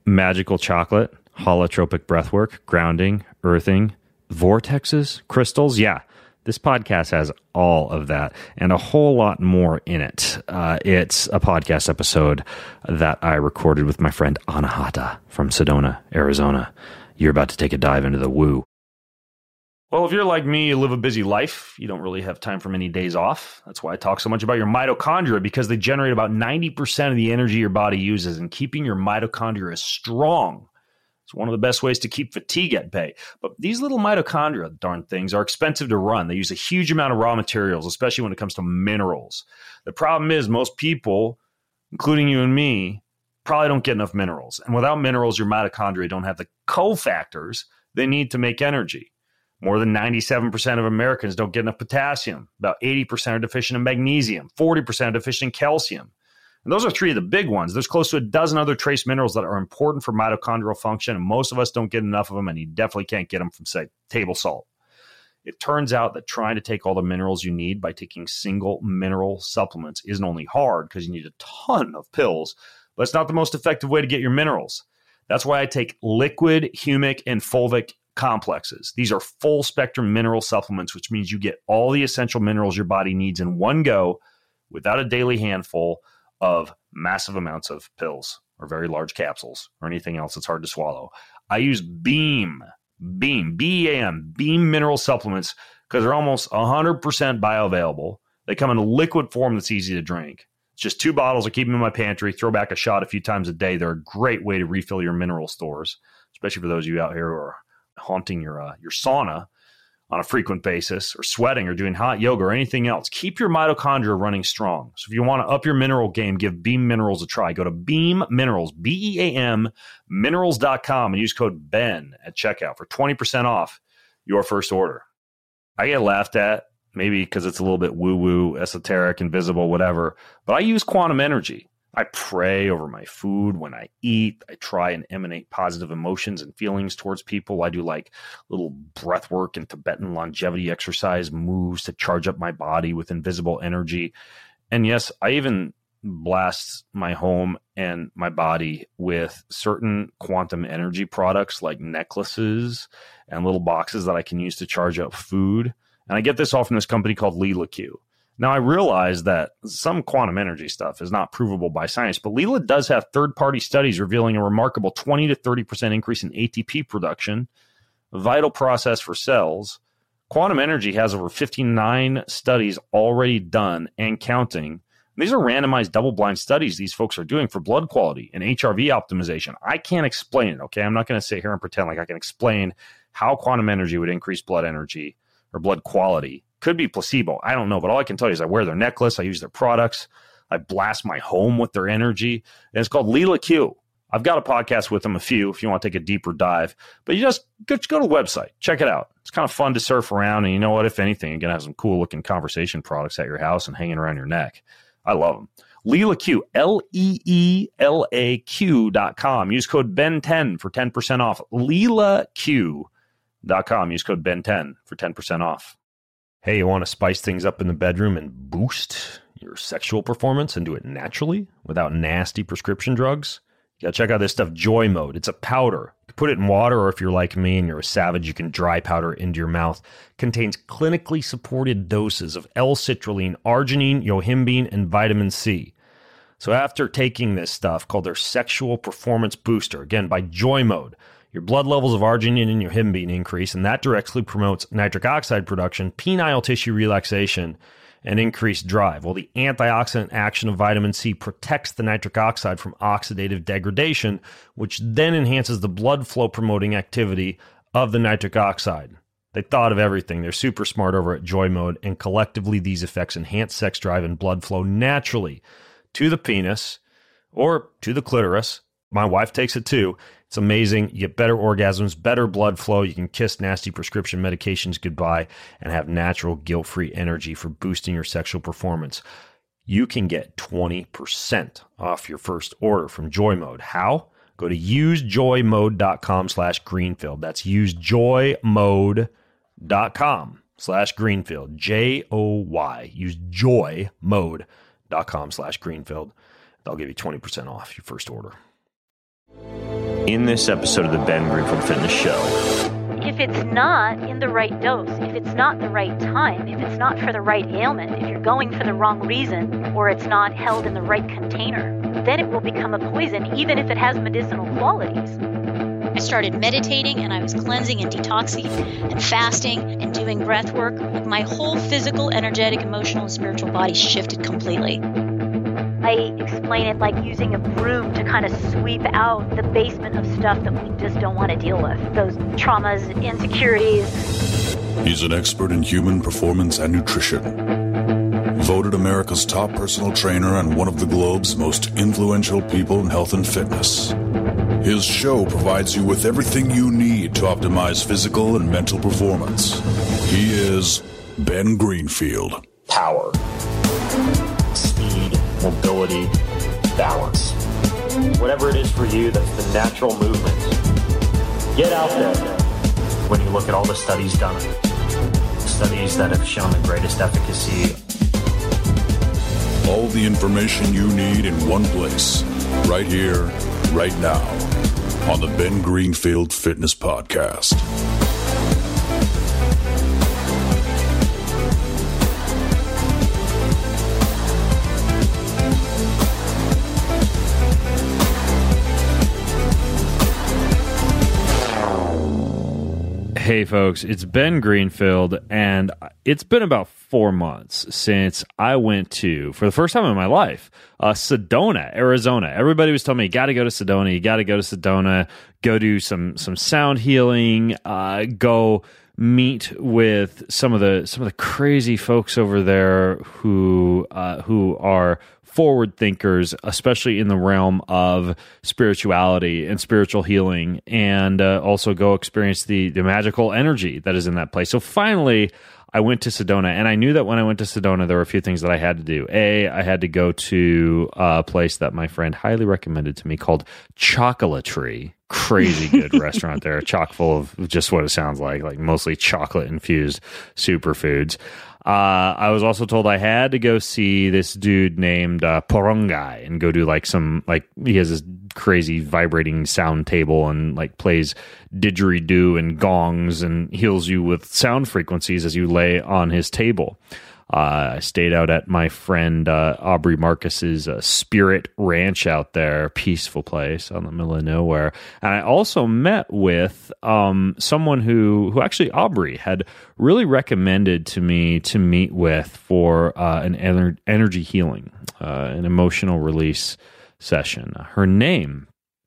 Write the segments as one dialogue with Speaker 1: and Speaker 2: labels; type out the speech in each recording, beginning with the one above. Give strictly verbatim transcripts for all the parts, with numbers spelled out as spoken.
Speaker 1: magical chocolate, holotropic breathwork, grounding, earthing, vortexes, crystals. Yeah, this podcast has all of that and a whole lot more in it. Uh, it's a podcast episode that I recorded with my friend Anahata from Sedona, Arizona. You're about to take a dive into the woo. Well, if you're like me, you live a busy life. You don't really have time for many days off. That's why I talk so much about your mitochondria, because they generate about ninety percent of the energy your body uses, and keeping your mitochondria strong. It's one of the best ways to keep fatigue at bay. But these little mitochondria, darn things, are expensive to run. They use a huge amount of raw materials, especially when it comes to minerals. The problem is most people, including you and me, probably don't get enough minerals. And without minerals, your mitochondria don't have the cofactors they need to make energy. More than ninety-seven percent of Americans don't get enough potassium. About eighty percent are deficient in magnesium. forty percent are deficient in calcium. And those are three of the big ones. There's close to a dozen other trace minerals that are important for mitochondrial function, and most of us don't get enough of them, and you definitely can't get them from, say, table salt. It turns out that trying to take all the minerals you need by taking single mineral supplements isn't only hard because you need a ton of pills, but it's not the most effective way to get your minerals. That's why I take liquid, humic, and fulvic complexes. These are full spectrum mineral supplements, which means you get all the essential minerals your body needs in one go without a daily handful of massive amounts of pills or very large capsules or anything else that's hard to swallow. I use Beam, Beam, B E A M, Beam mineral supplements because they're almost one hundred percent bioavailable. They come in a liquid form that's easy to drink. It's just two bottles. I keep them in my pantry, throw back a shot a few times a day. They're a great way to refill your mineral stores, especially for those of you out here who are haunting your uh, your sauna on a frequent basis, or sweating, or doing hot yoga, or anything else. Keep your mitochondria running strong. So if you want to up your mineral game, give Beam Minerals a try. Go to Beam Minerals, B E A M, minerals dot com, and use code BEN at checkout for twenty percent off your first order. I get laughed at, maybe because it's a little bit woo-woo, esoteric, invisible, whatever, but I use quantum energy. I pray over my food when I eat. I try and emanate positive emotions and feelings towards people. I do like little breath work and Tibetan longevity exercise moves to charge up my body with invisible energy. And yes, I even blast my home and my body with certain quantum energy products like necklaces and little boxes that I can use to charge up food. And I get this all from this company called Leela Q. Now, I realize that some quantum energy stuff is not provable by science, but Leela does have third-party studies revealing a remarkable twenty to thirty percent increase in A T P production, a vital process for cells. Quantum energy has over fifty-nine studies already done and counting. These are randomized double-blind studies these folks are doing for blood quality and H R V optimization. I can't explain it, okay? I'm not going to sit here and pretend like I can explain how quantum energy would increase blood energy or blood quality. Could be placebo. I don't know. But all I can tell you is I wear their necklace. I use their products. I blast my home with their energy. And it's called Leela Q. I've got a podcast with them, a few, if you want to take a deeper dive. But you just go, just go to the website. Check it out. It's kind of fun to surf around. And you know what? If anything, you're going to have some cool-looking conversation products at your house and hanging around your neck. I love them. Leela Q, L E E L A Q dot com. Use code B E N ten for ten percent off. Leela Q dot com. Use code B E N ten for ten percent off. Hey, you want to spice things up in the bedroom and boost your sexual performance and do it naturally without nasty prescription drugs? You got to check out this stuff, Joy Mode. It's a powder. You can put it in water, or if you're like me and you're a savage, you can dry powder into your mouth. Contains clinically supported doses of L-citrulline, arginine, yohimbine, and vitamin C. So after taking this stuff called their Sexual Performance Booster, again, by Joy Mode, your blood levels of arginine and yohimbine increase, and that directly promotes nitric oxide production, penile tissue relaxation, and increased drive. Well, the antioxidant action of vitamin C protects the nitric oxide from oxidative degradation, which then enhances the blood flow promoting activity of the nitric oxide. They thought of everything. They're super smart over at Joy Mode, and collectively these effects enhance sex drive and blood flow naturally to the penis or to the clitoris. My wife takes it too. It's amazing. You get better orgasms, better blood flow. You can kiss nasty prescription medications goodbye and have natural guilt-free energy for boosting your sexual performance. You can get twenty percent off your first order from Joy Mode. How? Go to usejoymode.com slash Greenfield. That's usejoymode.com slash Greenfield. J O Y. Usejoymode.com slash Greenfield. They'll give you twenty percent off your first order. in this episode of the Ben Greenfield Fitness Show.
Speaker 2: If it's not in the right dose, if it's not the right time, if it's not for the right ailment, if you're going for the wrong reason, or it's not held in the right container, then it will become a poison, even if it has medicinal qualities. I started meditating, and I was cleansing and detoxing and fasting and doing breath work. My whole physical, energetic, emotional, and spiritual body shifted completely. I explain it like using a broom to kind of sweep out the basement of stuff that we just don't want to deal with. Those traumas, insecurities.
Speaker 3: He's an expert in human performance and nutrition. Voted America's top personal trainer and one of the globe's most influential people in health and fitness. His show provides you with everything you need to optimize physical and mental performance. He is Ben Greenfield.
Speaker 1: Power, speed, mobility, balance. Whatever it is for you, that's the natural movement. Get out there. When you look at all the studies done, studies that have shown the greatest efficacy.
Speaker 3: All the information you need in one place, right here, right now, on the Ben Greenfield Fitness Podcast.
Speaker 1: Hey folks, it's Ben Greenfield, and it's been about four months since I went to, for the first time in my life, uh, Sedona, Arizona. Everybody was telling me, you got to go to Sedona, you got to go to Sedona, go do some some sound healing, uh, go meet with some of the some of the crazy folks over there who uh, who are forward thinkers, especially in the realm of spirituality and spiritual healing, and uh, also go experience the, the magical energy that is in that place. So finally, I went to Sedona, and I knew that when I went to Sedona, there were a few things that I had to do. A, I had to go to a place that my friend highly recommended to me called Chocolatery. Crazy good restaurant there, chock full of just what it sounds like, like mostly chocolate-infused superfoods. Uh, I was also told I had to go see this dude named uh, Porungai and go do like some, like he has this crazy vibrating sound table and like plays didgeridoo and gongs and heals you with sound frequencies as you lay on his table. Uh, I stayed out at my friend uh, Aubrey Marcus's uh, Spirit Ranch out there, peaceful place on the middle of nowhere. And I also met with um, someone who, who actually Aubrey had really recommended to me to meet with for uh, an ener- energy healing, uh, an emotional release session. Her name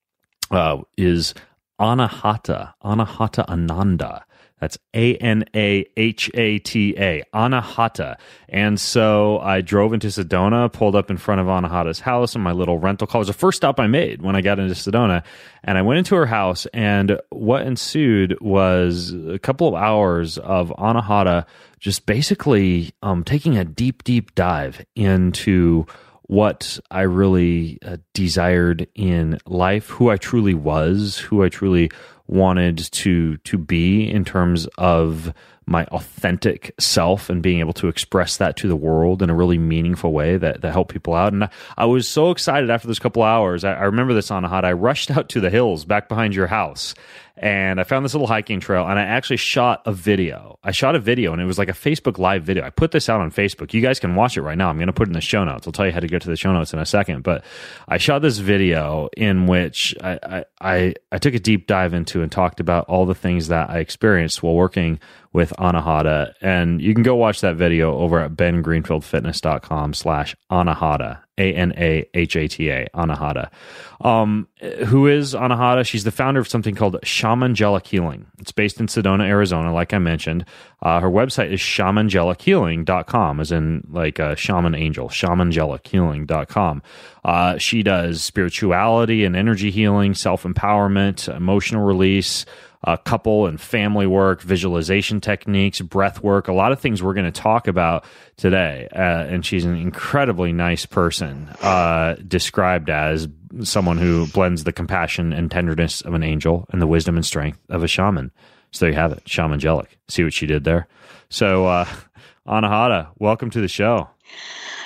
Speaker 1: uh, is Anahata, Anahata Ananda. That's A N A H A T A, Anahata. And so I drove into Sedona, pulled up in front of Anahata's house in my little rental car. It was the first stop I made when I got into Sedona. And I went into her house, and what ensued was a couple of hours of Anahata just basically um, taking a deep, deep dive into what I really uh, desired in life, who I truly was, who I truly wanted to to be in terms of my authentic self and being able to express that to the world in a really meaningful way that, that helped people out. And I, I was so excited after those couple hours. I, I remember this, Anahata. I rushed out to the hills back behind your house, and I found this little hiking trail, and I actually shot a video. I shot a video, and it was like a Facebook Live video. I put this out on Facebook. You guys can watch it right now. I'm going to put it in the show notes. I'll tell you how to get to the show notes in a second. But I shot this video in which I, I, I, I took a deep dive into and talked about all the things that I experienced while working with Anahata. And you can go watch that video over at bengreenfieldfitness.com slash Anahata, A N A H A T A, Anahata. Um, who is Anahata? She's the founder of something called Shamangelic Healing. It's based in Sedona, Arizona, like I mentioned. Uh, her website is shamangelic healing dot com, as in like a shaman angel, shamangelic healing dot com. Uh, she does spirituality and energy healing, self-empowerment, emotional release, uh, couple and family work, visualization techniques, breath work, a lot of things we're going to talk about today. Uh, and she's an incredibly nice person, uh, described as someone who blends the compassion and tenderness of an angel and the wisdom and strength of a shaman. So there you have it, Shamangelic. See what she did there? So, uh, Anahata, welcome to the show.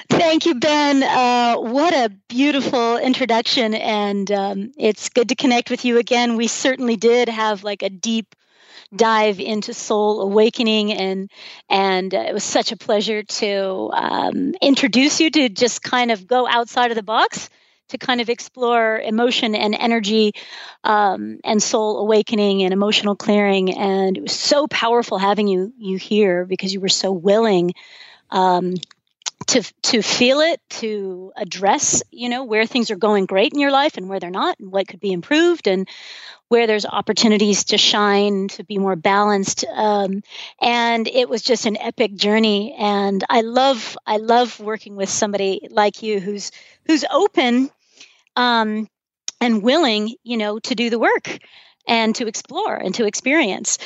Speaker 2: Thank you, Ben. Uh, what a beautiful introduction, and um, it's good to connect with you again. We certainly did have like a deep dive into soul awakening, and and uh, it was such a pleasure to um, introduce you to just kind of go outside of the box to kind of explore emotion and energy um, and soul awakening and emotional clearing. And it was so powerful having you you here because you were so willing um, to to feel it, to address, you know, where things are going great in your life and where they're not, and what could be improved, and where there's opportunities to shine, to be more balanced. Um, and it was just an epic journey. And I love, I love working with somebody like you who's, who's open um, and willing, you know, to do the work and to explore and to experience.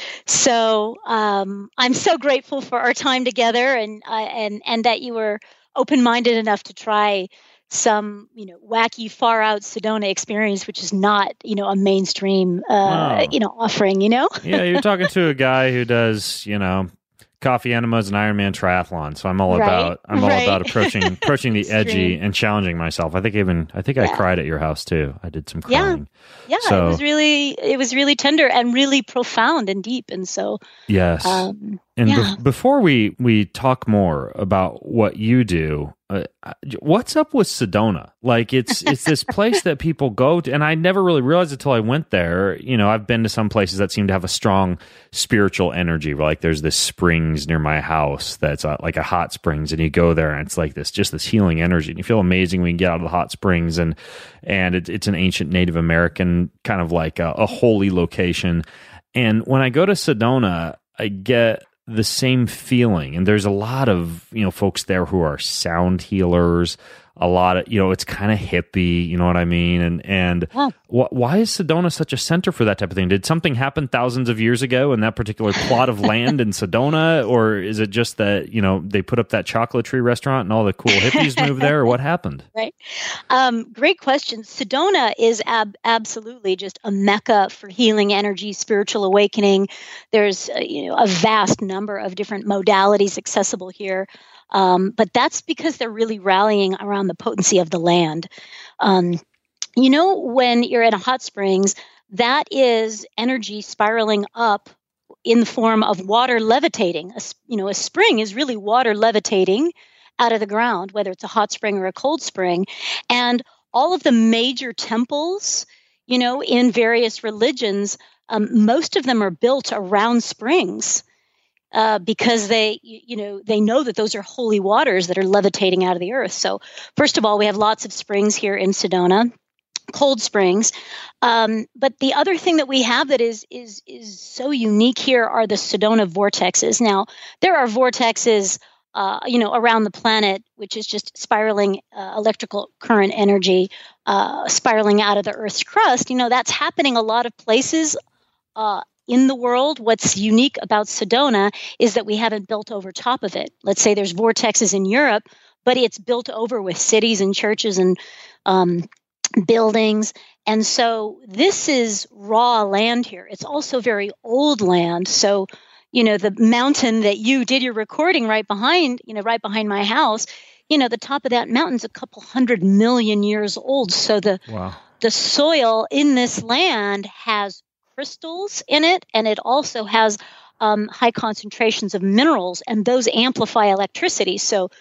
Speaker 2: So um, I'm so grateful for our time together, and uh, and and that you were open-minded enough to try some, you know, wacky, far-out Sedona experience, which is not, you know, a mainstream, uh,
Speaker 1: Wow.
Speaker 2: you know, offering. You know.
Speaker 1: Yeah, you're talking to a guy who does, you know, coffee enemas and Ironman triathlon. So I'm all
Speaker 2: Right,
Speaker 1: about I'm all
Speaker 2: right.
Speaker 1: about approaching approaching the edgy
Speaker 2: Extreme.
Speaker 1: and challenging myself. I think even I think I
Speaker 2: Yeah.
Speaker 1: cried at your house too. I did some
Speaker 2: Yeah.
Speaker 1: crying.
Speaker 2: Yeah,
Speaker 1: So-
Speaker 2: it was really, it was really tender and really profound and deep, and so,
Speaker 1: Yes.
Speaker 2: um,
Speaker 1: And be-
Speaker 2: yeah.
Speaker 1: before we, we talk more about what you do, uh, what's up with Sedona? Like it's it's this place that people go to, and I never really realized until I went there. You know, I've been to some places that seem to have a strong spiritual energy. Like there's this springs near my house that's uh, like a hot springs, and you go there, and it's like this just this healing energy, and you feel amazing when you get out of the hot springs, and and it, it's an ancient Native American kind of like a, a holy location. And when I go to Sedona, I get the same feeling, and there's a lot of, you know, folks there who are sound healers, a lot of, you know, it's kind of hippie, you know what I mean? And and
Speaker 2: Yeah.
Speaker 1: wh- why is Sedona such a center for that type of thing? Did something happen thousands of years ago in that particular plot of land in Sedona, or is it just that, you know, they put up that chocolate tree restaurant and all the cool hippies moved there, or what happened?
Speaker 2: Right. Um, great question. Sedona is ab- absolutely just a mecca for healing energy, spiritual awakening. There's uh, you know, a vast number of different modalities accessible here. Um, but that's because they're really rallying around the potency of the land. Um, you know, when you're in a hot springs, that is energy spiraling up in the form of water levitating. A, s- you know, a spring is really water levitating out of the ground, whether it's a hot spring or a cold spring. And all of the major temples, you know, in various religions, um, most of them are built around springs. Uh, because they, you, you know, they know that those are holy waters that are levitating out of the earth. So, first of all, we have lots of springs here in Sedona, cold springs. Um, but the other thing that we have that is is is so unique here are the Sedona vortexes. Now, there are vortexes, uh, you know, around the planet, which is just spiraling uh, electrical current energy, uh, spiraling out of the Earth's crust. You know, that's happening a lot of places. Uh, in the world, what's unique about Sedona is that we haven't built over top of it. Let's say there's vortexes in Europe, but it's built over with cities and churches and um, buildings. And so this is raw land here. It's also very old land. So, you know, the mountain that you did your recording right behind, you know, right behind my house, you know, the top of that mountain's a couple hundred million years old. So the
Speaker 1: Wow.
Speaker 2: the soil in this land has crystals in it, and it also has um, high concentrations of minerals, and those amplify electricity. So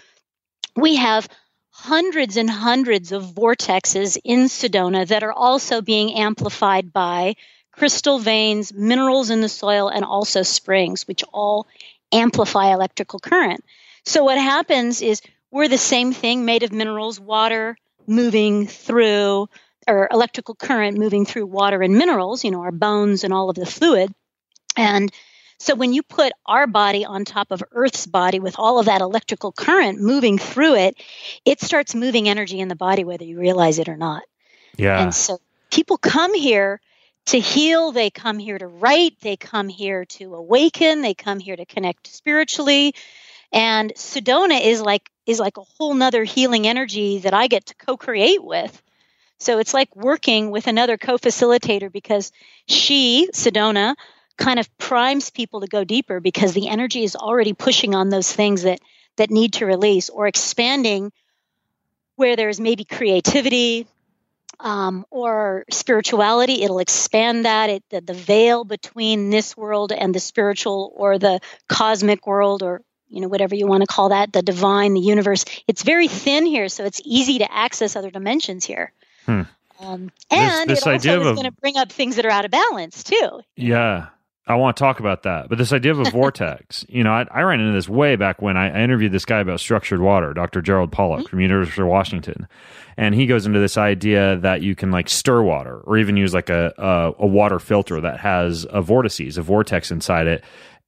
Speaker 2: we have hundreds and hundreds of vortexes in Sedona that are also being amplified by crystal veins, minerals in the soil, and also springs, which all amplify electrical current. So what happens is we're the same thing made of minerals, water moving through, or electrical current moving through water and minerals, you know, our bones and all of the fluid. And so when you put our body on top of Earth's body with all of that electrical current moving through it, it starts moving energy in the body, whether you realize it or not.
Speaker 1: Yeah.
Speaker 2: And so people come here to heal. They come here to write. They come here to awaken. They come here to connect spiritually. And Sedona is like is like a whole nother healing energy that I get to co-create with. So it's like working with another co-facilitator, because she, Sedona, kind of primes people to go deeper, because the energy is already pushing on those things that that need to release, or expanding where there's maybe creativity um, or spirituality. It'll expand that, it, the, the veil between this world and the spiritual or the cosmic world, or you know, whatever you want to call that, the divine, the universe. It's very thin here, so it's easy to access other dimensions here. Hmm. Um, and this, this it also is going to bring up things that are out of balance, too.
Speaker 1: Yeah, I want to talk about that. But this idea of a vortex, you know, I, I ran into this way back when I, I interviewed this guy about structured water, Doctor Gerald Pollack mm-hmm. from University of Washington. And he goes into this idea that you can like stir water or even use like a, a, a water filter that has a vortices, a vortex inside it.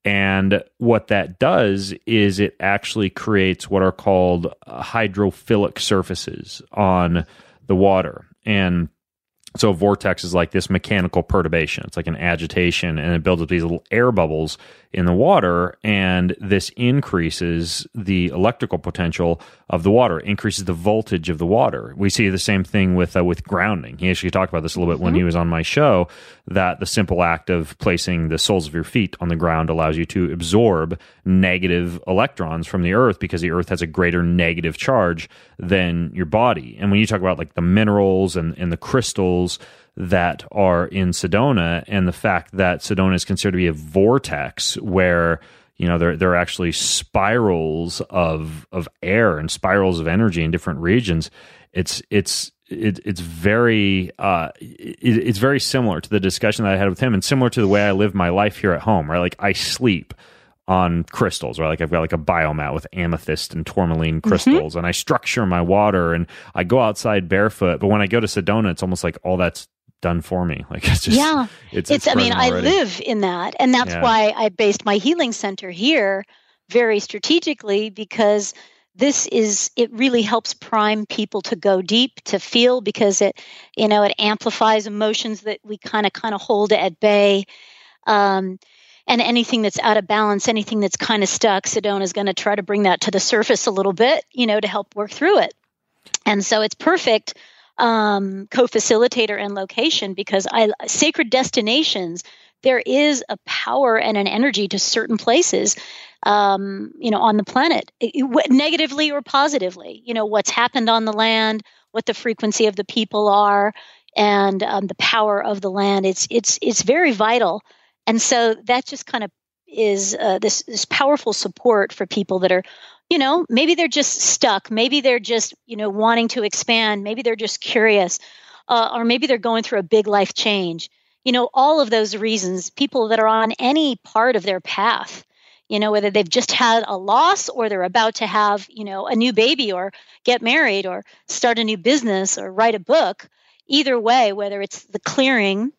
Speaker 1: And what that does is it actually creates what are called hydrophilic surfaces on the water. And so a vortex is like this mechanical perturbation. It's like an agitation, and it builds up these little air bubbles in the water, and this increases the electrical potential of the water, increases the voltage of the water. We see the same thing with uh, with grounding. He actually talked about this a little bit mm-hmm. when he was on my show, that the simple act of placing the soles of your feet on the ground allows you to absorb negative electrons from the earth, because the earth has a greater negative charge than your body. And when you talk about like the minerals and, and the crystals that are in Sedona, and the fact that Sedona is considered to be a vortex where, you know, there there are actually spirals of of air and spirals of energy in different regions, it's it's it, it's very uh, it, it's very similar to the discussion that I had with him, and similar to the way I live my life here at home, right? Like I sleep on crystals, right? Like I've got like a biomat with amethyst and tourmaline crystals, mm-hmm. and I structure my water, and I go outside barefoot. But when I go to Sedona, it's almost like all that's done for me. Like it's just,
Speaker 2: yeah,
Speaker 1: it's,
Speaker 2: it's,
Speaker 1: it's
Speaker 2: I mean,
Speaker 1: already.
Speaker 2: I live in that. And that's
Speaker 1: yeah.
Speaker 2: why I based my healing center here very strategically, because this is, it really helps prime people to go deep, to feel, because it, you know, it amplifies emotions that we kind of, kind of hold at bay. Um, and anything that's out of balance, anything that's kind of stuck, Sedona is going to try to bring that to the surface a little bit, you know, to help work through it. And so it's perfect um, co-facilitator and location, because I sacred destinations, there is a power and an energy to certain places, um, you know, on the planet, it, it, negatively or positively, you know, what's happened on the land, what the frequency of the people are, and um, the power of the land. It's, it's, it's very vital. And so that just kind of is uh, this, this powerful support for people that are, you know, maybe they're just stuck. Maybe they're just, you know, wanting to expand. Maybe they're just curious, uh, or maybe they're going through a big life change. You know, all of those reasons, people that are on any part of their path, you know, whether they've just had a loss or they're about to have, you know, a new baby or get married or start a new business or write a book, either way, whether it's the clearing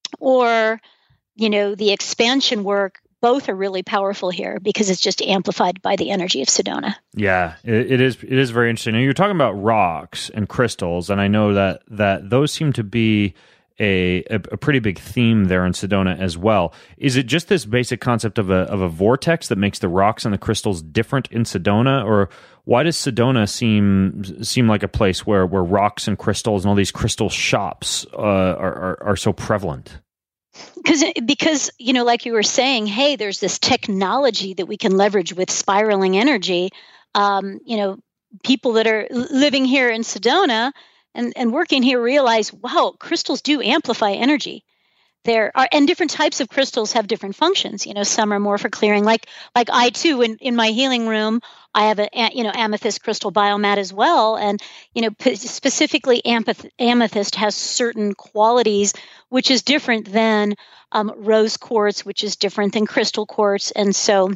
Speaker 2: or, you know, the expansion work, both are really powerful here because it's just amplified by the energy of Sedona.
Speaker 1: Yeah, it, it is. It is very interesting. Now, you're talking about rocks and crystals, and I know that that those seem to be a, a a pretty big theme there in Sedona as well. Is it just this basic concept of a of a vortex that makes the rocks and the crystals different in Sedona, or why does Sedona seem seem like a place where where rocks and crystals and all these crystal shops uh, are, are are so prevalent?
Speaker 2: Because, because, you know, like you were saying, hey, there's this technology that we can leverage with spiraling energy. Um, you know, people that are living here in Sedona and, and working here realize, wow, crystals do amplify energy. There are, and different types of crystals have different functions. You know, some are more for clearing. Like, like I too, in, in my healing room, I have a, you know, amethyst crystal biomat as well. And, you know, p- specifically amethyst, amethyst has certain qualities, which is different than um, rose quartz, which is different than crystal quartz. And so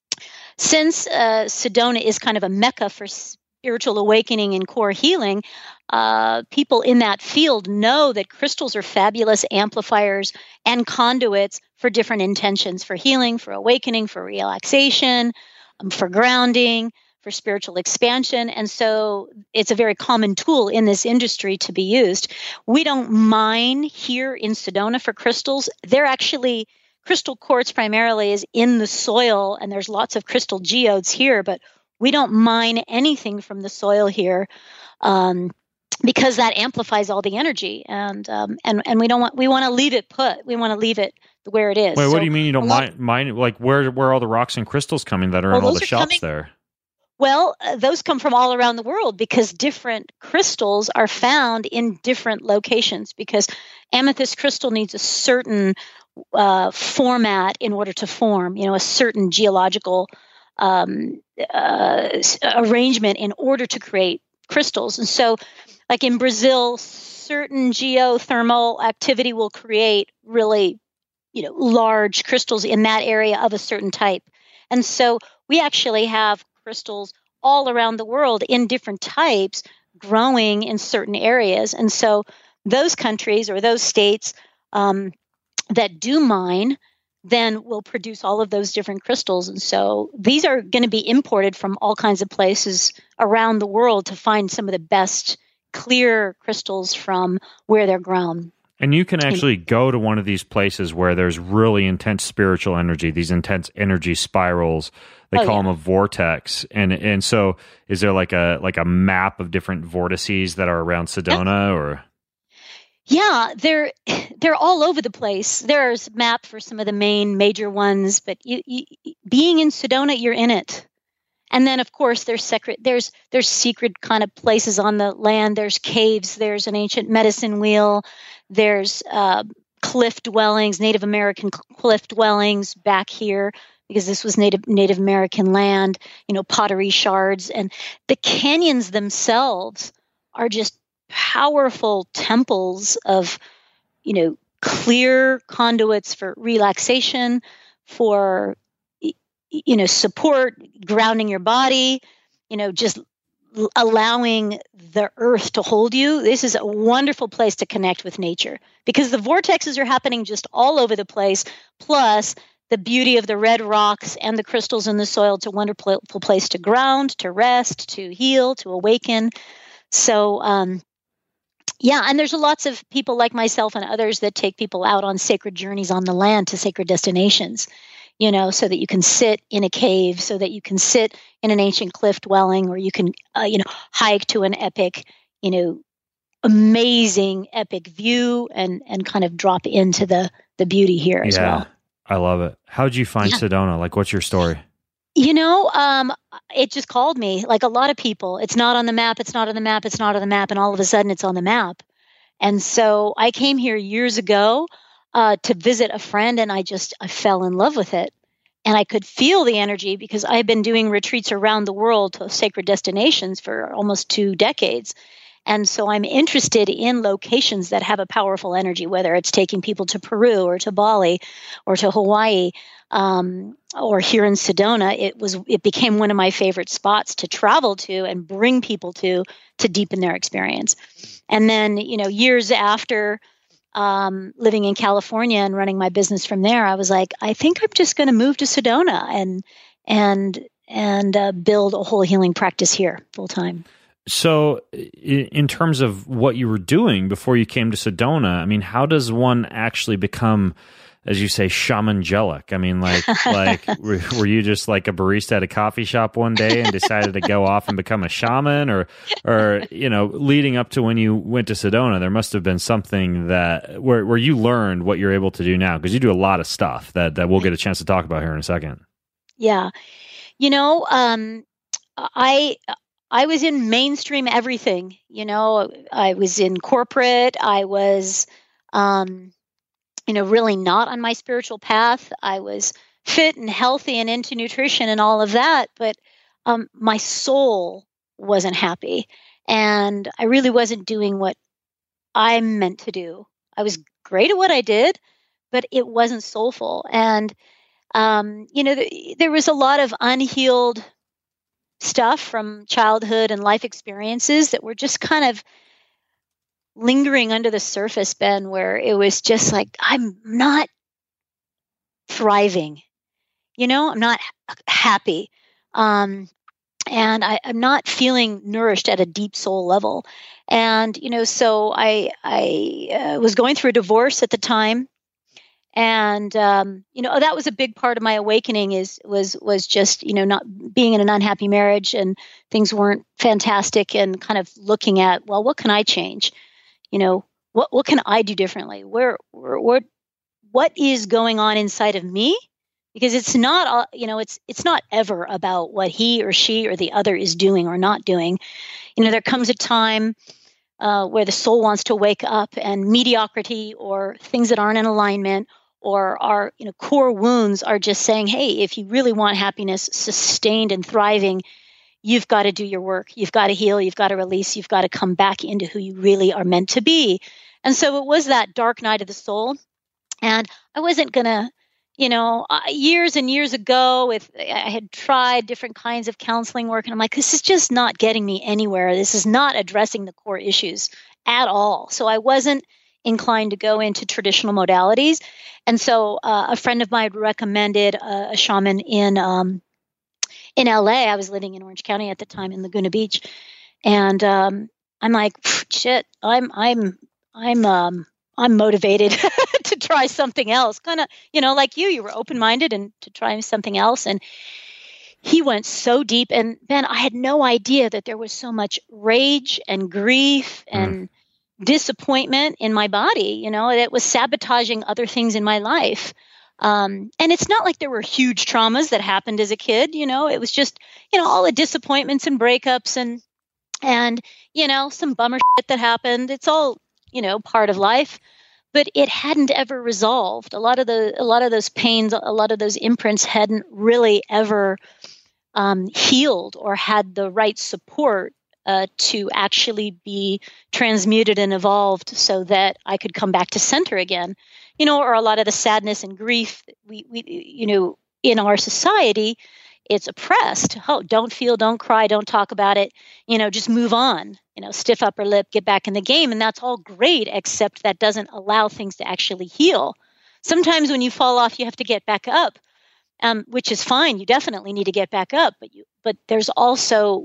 Speaker 2: since uh, Sedona is kind of a mecca for spiritual awakening and core healing, uh, people in that field know that crystals are fabulous amplifiers and conduits for different intentions, for healing, for awakening, for relaxation, um, for grounding, for spiritual expansion. And so it's a very common tool in this industry to be used. We don't mine here in Sedona for crystals. They're actually, crystal quartz primarily is in the soil, and there's lots of crystal geodes here, but we don't mine anything from the soil here um, because that amplifies all the energy, and um, and and we don't want we want to leave it put. We want to leave it where it is.
Speaker 1: Wait,
Speaker 2: so
Speaker 1: what do you mean you don't mine? Mine like where where are all the rocks and crystals coming that are
Speaker 2: well,
Speaker 1: in all the
Speaker 2: are
Speaker 1: shops
Speaker 2: coming,
Speaker 1: there?
Speaker 2: Well, uh, those come from all around the world because different crystals are found in different locations, because amethyst crystal needs a certain uh, format in order to form, you know, a certain geological um, uh, arrangement in order to create crystals. And so, like in Brazil, certain geothermal activity will create really, you know, large crystals in that area of a certain type. And so we actually have crystals all around the world in different types growing in certain areas. And so those countries or those states um, that do mine then will produce all of those different crystals. And so these are going to be imported from all kinds of places around the world to find some of the best clear crystals from where they're grown.
Speaker 1: And you can actually go to one of these places where there's really intense spiritual energy, these intense energy spirals. They
Speaker 2: oh,
Speaker 1: call
Speaker 2: yeah.
Speaker 1: them a vortex. And and so is there like a like a map of different vortices that are around Sedona yeah. or?
Speaker 2: Yeah, they're they're all over the place. There's a map for some of the main major ones, but you, you, being in Sedona, you're in it. And then, of course, there's secret. There's there's secret kind of places on the land. There's caves. There's an ancient medicine wheel. There's uh, cliff dwellings, Native American cliff dwellings back here, because this was Native Native American land. You know, pottery shards, and the canyons themselves are just powerful temples of, you know, clear conduits for relaxation, for, you know, support, grounding your body, you know, just allowing the earth to hold you. This is a wonderful place to connect with nature, because the vortexes are happening just all over the place. Plus the beauty of the red rocks and the crystals in the soil. It's a wonderful place to ground, to rest, to heal, to awaken. So, um, yeah, and there's lots of people like myself and others that take people out on sacred journeys on the land to sacred destinations, you know, so that you can sit in a cave, so that you can sit in an ancient cliff dwelling, or you can, uh, you know, hike to an epic, you know, amazing epic view and and kind of drop into the the beauty here as
Speaker 1: yeah,
Speaker 2: well.
Speaker 1: I love it. How'd you find yeah. Sedona? Like, what's your story?
Speaker 2: You know, um, it just called me, like a lot of people. It's not on the map. It's not on the map. It's not on the map. And all of a sudden it's on the map. And so I came here years ago uh, to visit a friend, and I just, I fell in love with it. And I could feel the energy, because I've been doing retreats around the world to sacred destinations for almost two decades. And so I'm interested in locations that have a powerful energy, whether it's taking people to Peru or to Bali or to Hawaii. Um, or here in Sedona, it was it became one of my favorite spots to travel to and bring people to to deepen their experience. And then, you know, years after um, living in California and running my business from there, I was like, I think I'm just going to move to Sedona and and and uh, build a whole healing practice here full time.
Speaker 1: So, in terms of what you were doing before you came to Sedona, I mean, how does one actually become, as you say, shamangelic? I mean, like, like were, were you just like a barista at a coffee shop one day and decided to go off and become a shaman, or, or you know, leading up to when you went to Sedona, there must have been something that where where you learned what you're able to do now, because you do a lot of stuff that that we'll get a chance to talk about here in a second.
Speaker 2: Yeah, you know, um, I. I was in mainstream everything, you know, I was in corporate, I was, um, you know, really not on my spiritual path. I was fit and healthy and into nutrition and all of that, but um, my soul wasn't happy, and I really wasn't doing what I meant to do. I was great at what I did, but it wasn't soulful. And, um, you know, th- there was a lot of unhealed stuff from childhood and life experiences that were just kind of lingering under the surface, Ben, where it was just like, I'm not thriving, you know, I'm not happy. Um, and I, I'm not feeling nourished at a deep soul level. And, you know, so I, I uh, was going through a divorce at the time. And, um, you know, that was a big part of my awakening is, was, was just, you know, not being in an unhappy marriage and things weren't fantastic, and kind of looking at, well, what can I change? You know, what, what can I do differently? Where, where, what, what is going on inside of me because it's not, uh, you know, it's it's not ever about what he or she or the other is doing or not doing. You know, there comes a time uh, where the soul wants to wake up, and mediocrity or things that aren't in alignment or our, you know, core wounds are just saying, hey, if you really want happiness sustained and thriving, you've got to do your work. You've got to heal. You've got to release. You've got to come back into who you really are meant to be. And so it was that dark night of the soul. And I wasn't going to, you know, uh, years and years ago, with I had tried different kinds of counseling work, and I'm like, this is just not getting me anywhere. This is not addressing the core issues at all. So I wasn't inclined to go into traditional modalities. And so uh, a friend of mine recommended a, a shaman in um, in L A. I was living in Orange County at the time, in Laguna Beach, and um, I'm like, shit, I'm I'm I'm um, I'm motivated to try something else. Kind of, you know, like you, you were open-minded and to try something else. And he went so deep. And Ben, I had no idea that there was so much rage and grief and mm. disappointment in my body. You know, it was sabotaging other things in my life. Um, and it's not like there were huge traumas that happened as a kid. You know, it was just, you know, all the disappointments and breakups and, and, you know, some bummer shit that happened. It's all, you know, part of life. But it hadn't ever resolved. A lot of the, a lot of those pains, a lot of those imprints hadn't really ever um, healed or had the right support uh, to actually be transmuted and evolved, so that I could come back to center again. You know, or a lot of the sadness and grief we, we, you know, in our society, it's oppressed. Oh, don't feel, don't cry, don't talk about it. You know, just move on. You know, stiff upper lip, get back in the game. And that's all great, except that doesn't allow things to actually heal. Sometimes when you fall off, you have to get back up, um, which is fine. You definitely need to get back up. But you, but there's also,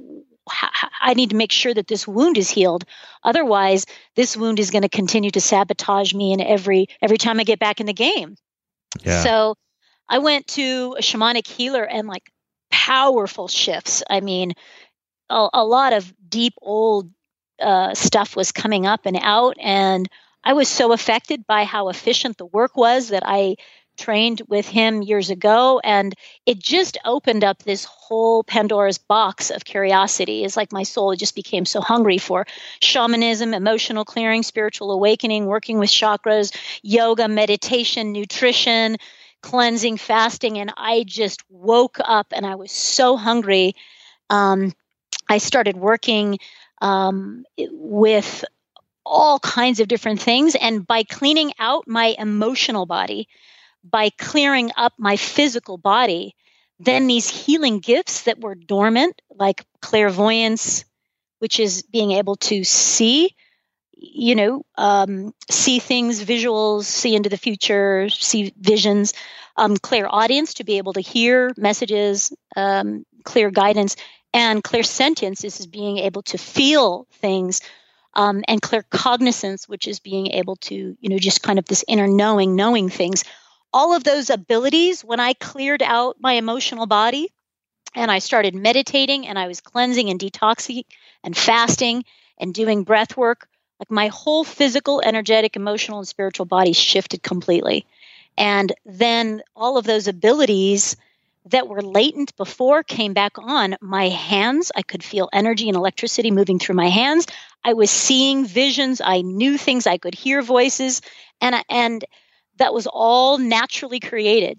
Speaker 2: I need to make sure that this wound is healed. Otherwise, this wound is going to continue to sabotage me in every every time I get back in the game. Yeah. So I went to a shamanic healer, and like powerful shifts. I mean, a, a lot of deep old uh, stuff was coming up and out. And I was so affected by how efficient the work was that I trained with him years ago. And it just opened up this whole Pandora's box of curiosity. It's like my soul just became so hungry for shamanism, emotional clearing, spiritual awakening, working with chakras, yoga, meditation, nutrition, cleansing, fasting. And I just woke up and I was so hungry. Um, I started working um, with all kinds of different things. And by cleaning out my emotional body, by clearing up my physical body, then these healing gifts that were dormant, like clairvoyance, which is being able to see, you know, um, see things, visuals, see into the future, see visions, um, clairaudience, to be able to hear messages, um, clear guidance, and clairsentience is being able to feel things, um, and claircognizance, which is being able to, you know, just kind of this inner knowing, knowing things. All of those abilities, when I cleared out my emotional body and I started meditating and I was cleansing and detoxing and fasting and doing breath work, like my whole physical, energetic, emotional, and spiritual body shifted completely. And then all of those abilities that were latent before came back on. My hands, I could feel energy and electricity moving through my hands. I was seeing visions. I knew things. I could hear voices. And, and that was all naturally created.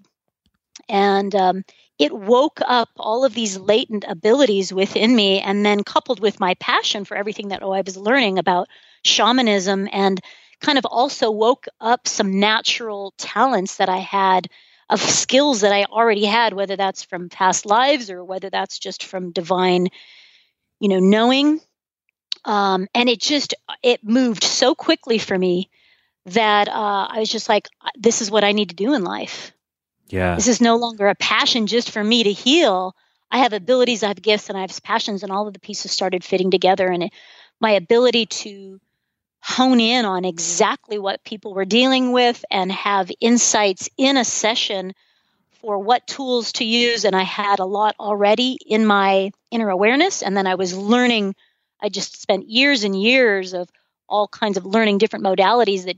Speaker 2: And um, it woke up all of these latent abilities within me. And then coupled with my passion for everything that oh, I was learning about shamanism, and kind of also woke up some natural talents that I had, of skills that I already had, whether that's from past lives or whether that's just from divine, you know, knowing. Um, and it just, it moved so quickly for me that uh, I was just like, this is what I need to do in life.
Speaker 1: Yeah.
Speaker 2: This is no longer a passion just for me to heal. I have abilities, I have gifts, and I have passions, and all of the pieces started fitting together. And it, my ability to hone in on exactly what people were dealing with and have insights in a session for what tools to use. And I had a lot already in my inner awareness. And then I was learning, I just spent years and years of all kinds of learning different modalities that just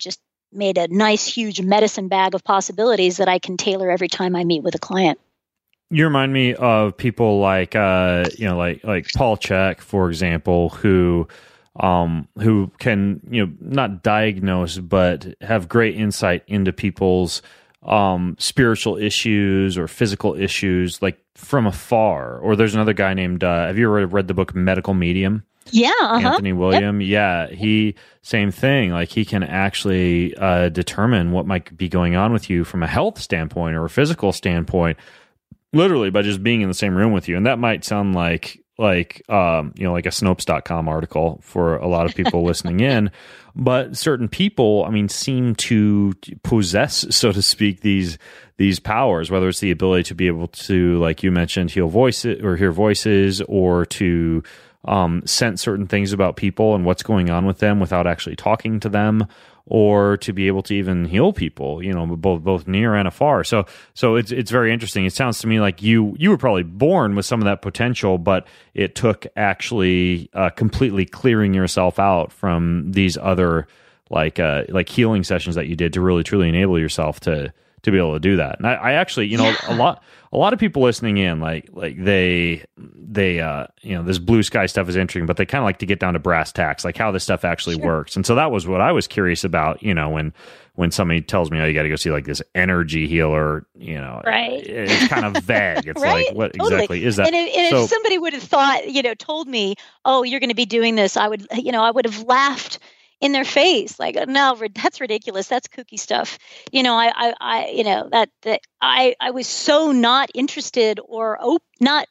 Speaker 2: made a nice, huge medicine bag of possibilities that I can tailor every time I meet with a client.
Speaker 1: You remind me of people like, uh, you know, like like Paul Chek, for example, who um, who can, you know, not diagnose, but have great insight into people's um, spiritual issues or physical issues, like from afar. Or there's another guy named, uh, have you ever read the book Medical Medium?
Speaker 2: Yeah, uh-huh.
Speaker 1: Anthony William.
Speaker 2: Yep.
Speaker 1: Yeah, he, same thing. Like he can actually uh, determine what might be going on with you from a health standpoint or a physical standpoint, literally by just being in the same room with you. And that might sound like, like, um, you know, like a Snopes dot com article for a lot of people listening in, but certain people, I mean, seem to possess, so to speak, these, these powers, whether it's the ability to be able to, like you mentioned, heal voices or hear voices, or to, um, sense certain things about people and what's going on with them without actually talking to them, or to be able to even heal people, you know, both both near and afar. So so it's it's very interesting. It sounds to me like you you were probably born with some of that potential, but it took actually uh, completely clearing yourself out from these other like uh, like healing sessions that you did to really truly enable yourself to to be able to do that. And I, I actually, you know, yeah. a lot a lot of people listening in, like like they they uh you know, this blue sky stuff is interesting, but they kind of like to get down to brass tacks, like how this stuff actually sure. works. And so that was what I was curious about, you know, when when somebody tells me, oh, you got to go see like this energy healer, you know,
Speaker 2: right.
Speaker 1: it's kind of vague. It's
Speaker 2: right?
Speaker 1: like, what
Speaker 2: totally.
Speaker 1: exactly is that?
Speaker 2: And, if, and
Speaker 1: so,
Speaker 2: if somebody would have thought, you know, told me, oh, you're going to be doing this, I would, you know, I would have laughed in their face, like, no, that's ridiculous. That's kooky stuff. You know, I, I, I you know, that, that I, I was so not interested or op- not,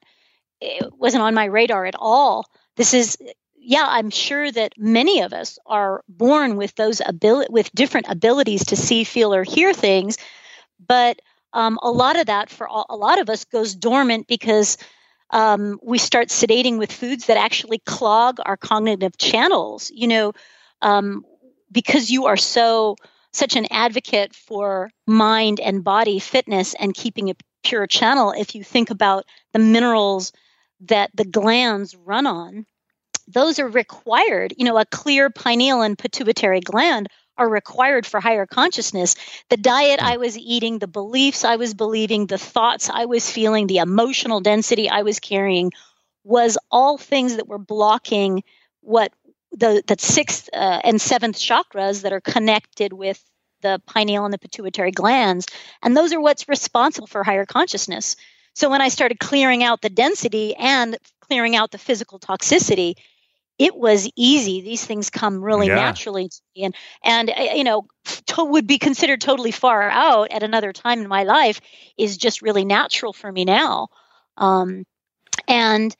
Speaker 2: it wasn't on my radar at all. This is, yeah, I'm sure that many of us are born with those ability, with different abilities to see, feel, or hear things. But um, a lot of that for all, a lot of us goes dormant because um, we start sedating with foods that actually clog our cognitive channels. You know, Um, because you are so such an advocate for mind and body fitness and keeping a pure channel, if you think about the minerals that the glands run on, those are required. You know, a clear pineal and pituitary gland are required for higher consciousness. The diet I was eating, the beliefs I was believing, the thoughts I was feeling, the emotional density I was carrying was all things that were blocking what the, the sixth uh, and seventh chakras that are connected with the pineal and the pituitary glands. And those are what's responsible for higher consciousness. So when I started clearing out the density and clearing out the physical toxicity, it was easy. These things come really yeah. naturally to me. And, and you know, to, would be considered totally far out at another time in my life is just really natural for me now. Um, and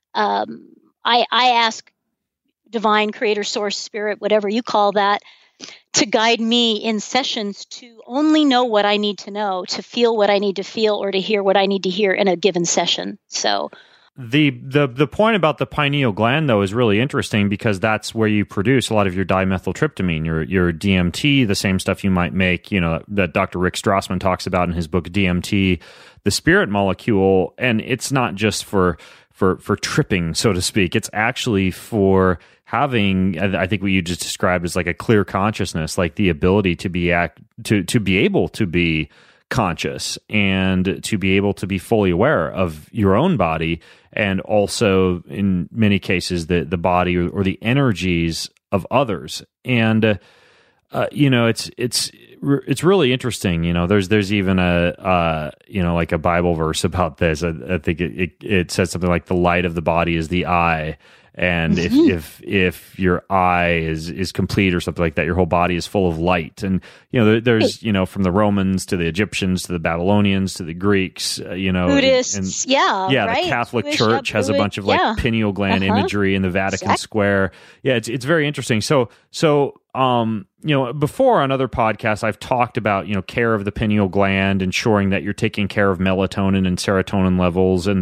Speaker 2: um, I, I ask divine, creator, source, spirit, whatever you call that, to guide me in sessions to only know what I need to know, to feel what I need to feel, or to hear what I need to hear in a given session. So
Speaker 1: the the the point about the pineal gland, though, is really interesting because that's where you produce a lot of your dimethyltryptamine, your your D M T, the same stuff you might make, you know, that Doctor Rick Strassman talks about in his book D M T, the spirit molecule. And it's not just for for for tripping, so to speak. It's actually for having, I think what you just described is like a clear consciousness, like the ability to be act to to be able to be conscious and to be able to be fully aware of your own body, and also in many cases the the body or, or the energies of others. And uh, uh, you know, it's it's it's really interesting. You know, there's there's even a uh, you know, like a Bible verse about this. I, I think it, it it says something like the light of the body is the eye. And mm-hmm. if if if your eye is is complete or something like that, your whole body is full of light. And you know, there, there's you know, from the Romans to the Egyptians to the Babylonians to the Greeks, uh, you know,
Speaker 2: Buddhists,
Speaker 1: and, and,
Speaker 2: yeah,
Speaker 1: yeah,
Speaker 2: right?
Speaker 1: the Catholic
Speaker 2: Jewish,
Speaker 1: Church has a bunch of like
Speaker 2: yeah.
Speaker 1: pineal gland
Speaker 2: uh-huh.
Speaker 1: imagery in the Vatican
Speaker 2: exactly.
Speaker 1: Square. Yeah, it's it's very interesting. So so um you know, before on other podcasts, I've talked about you know care of the pineal gland, ensuring that you're taking care of melatonin and serotonin levels, and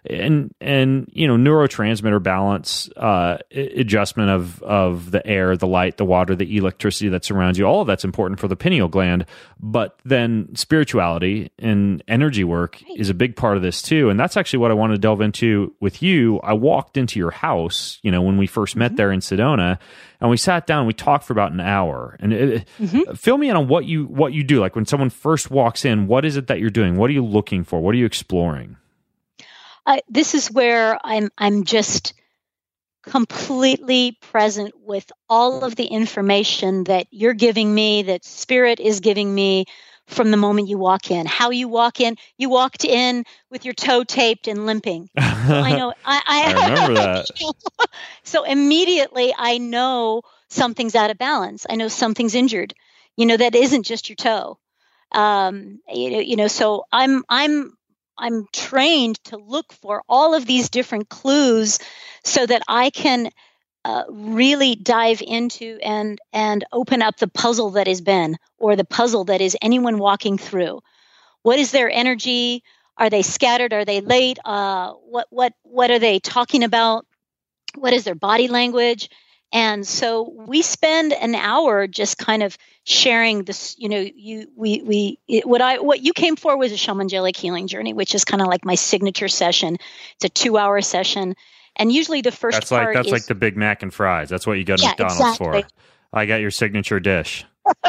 Speaker 1: and and you know neurotransmitter balance, uh, adjustment of of the air, the light, the water, the electricity that surrounds you. All of that's important for the pineal gland. But then spirituality and energy work is a big part of this too. And that's actually what I want to delve into with you. I walked into your house, you know, when we first met mm-hmm. there in Sedona, and we sat down and we talked for about an hour. And it, mm-hmm. fill me in on what you what you do. Like when someone first walks in, what is it that you're doing? What are you looking for? What are you exploring?
Speaker 2: Uh, this is where I'm I'm just completely present with all of the information that you're giving me, that Spirit is giving me from the moment you walk in. How you walk in, you walked in with your toe taped and limping. So I know. I, I,
Speaker 1: I remember that.
Speaker 2: So immediately I know something's out of balance. I know something's injured. You know, that isn't just your toe. Um, you know, you know. So I'm I'm. I'm trained to look for all of these different clues so that I can uh, really dive into and and open up the puzzle that has been, or the puzzle that is anyone walking through. What is their energy? Are they scattered? Are they late? Uh, what what what are they talking about? What is their body language? And so we spend an hour just kind of sharing this, you know, you, we, we, it, what I, what you came for was a shamanic healing journey, which is kind of like my signature session. It's a two hour session. And usually the first
Speaker 1: that's
Speaker 2: part
Speaker 1: like, that's
Speaker 2: is,
Speaker 1: like the Big Mac and fries. That's what you go to
Speaker 2: yeah,
Speaker 1: McDonald's
Speaker 2: exactly.
Speaker 1: for. I got your signature dish.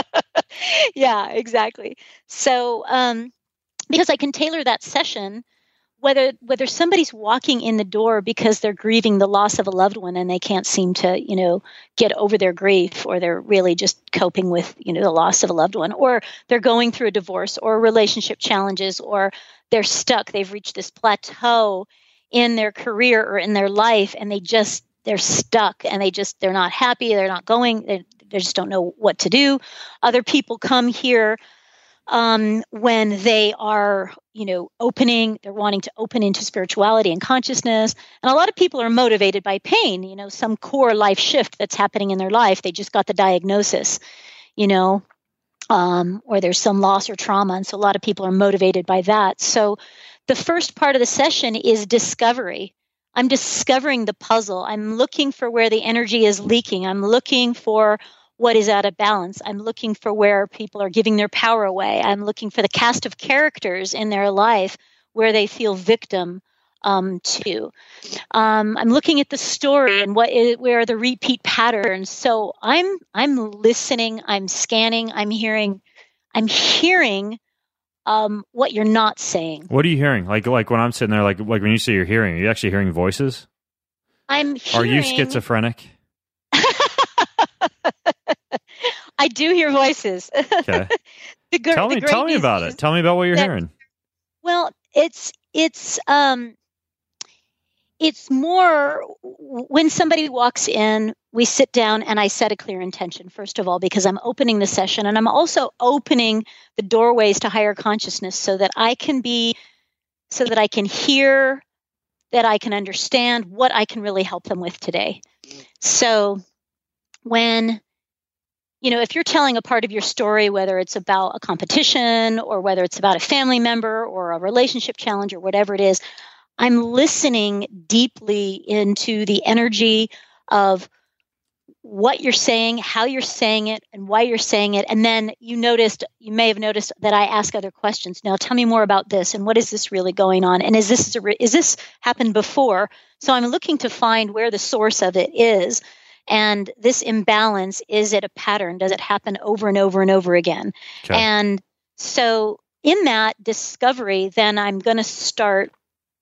Speaker 2: Yeah, exactly. So, um, because I can tailor that session, whether whether somebody's walking in the door because they're grieving the loss of a loved one and they can't seem to, you know, get over their grief, or they're really just coping with, you know, the loss of a loved one, or they're going through a divorce or relationship challenges, or they're stuck, they've reached this plateau in their career or in their life, and they just they're stuck and they just they're not happy, they're not going, they, they just don't know what to do. Other people come here um, when they are, you know, opening, they're wanting to open into spirituality and consciousness. And a lot of people are motivated by pain, you know, some core life shift that's happening in their life. They just got the diagnosis, you know, um, or there's some loss or trauma. And so a lot of people are motivated by that. So the first part of the session is discovery. I'm discovering the puzzle. I'm looking for where the energy is leaking. I'm looking for what is out of balance. I'm looking for where people are giving their power away. I'm looking for the cast of characters in their life where they feel victim um, to. Um, I'm looking at the story and what is, where are the repeat patterns. So I'm I'm listening. I'm scanning. I'm hearing. I'm hearing um, what you're not saying.
Speaker 1: What are you hearing? Like like when I'm sitting there, like like when you say you're hearing, are you actually hearing voices?
Speaker 2: I'm hearing.
Speaker 1: Are you schizophrenic?
Speaker 2: I do hear voices.
Speaker 1: Okay.
Speaker 2: the gr-
Speaker 1: tell me,
Speaker 2: the
Speaker 1: tell me about it. Tell me about what you're
Speaker 2: that,
Speaker 1: hearing.
Speaker 2: Well, it's it's um, it's more when somebody walks in, we sit down and I set a clear intention, first of all, because I'm opening the session, and I'm also opening the doorways to higher consciousness so that I can be, so that I can hear, that I can understand what I can really help them with today. So when, you know, if you're telling a part of your story, whether it's about a competition or whether it's about a family member or a relationship challenge or whatever it is, I'm listening deeply into the energy of what you're saying, how you're saying it, and why you're saying it. And then you noticed, you may have noticed that I ask other questions. Now, tell me more about this, and what is this really going on? And is this is this happened before? So I'm looking to find where the source of it is. And this imbalance, is it a pattern? Does it happen over and over and over again? Okay. And so in that discovery, then I'm going to start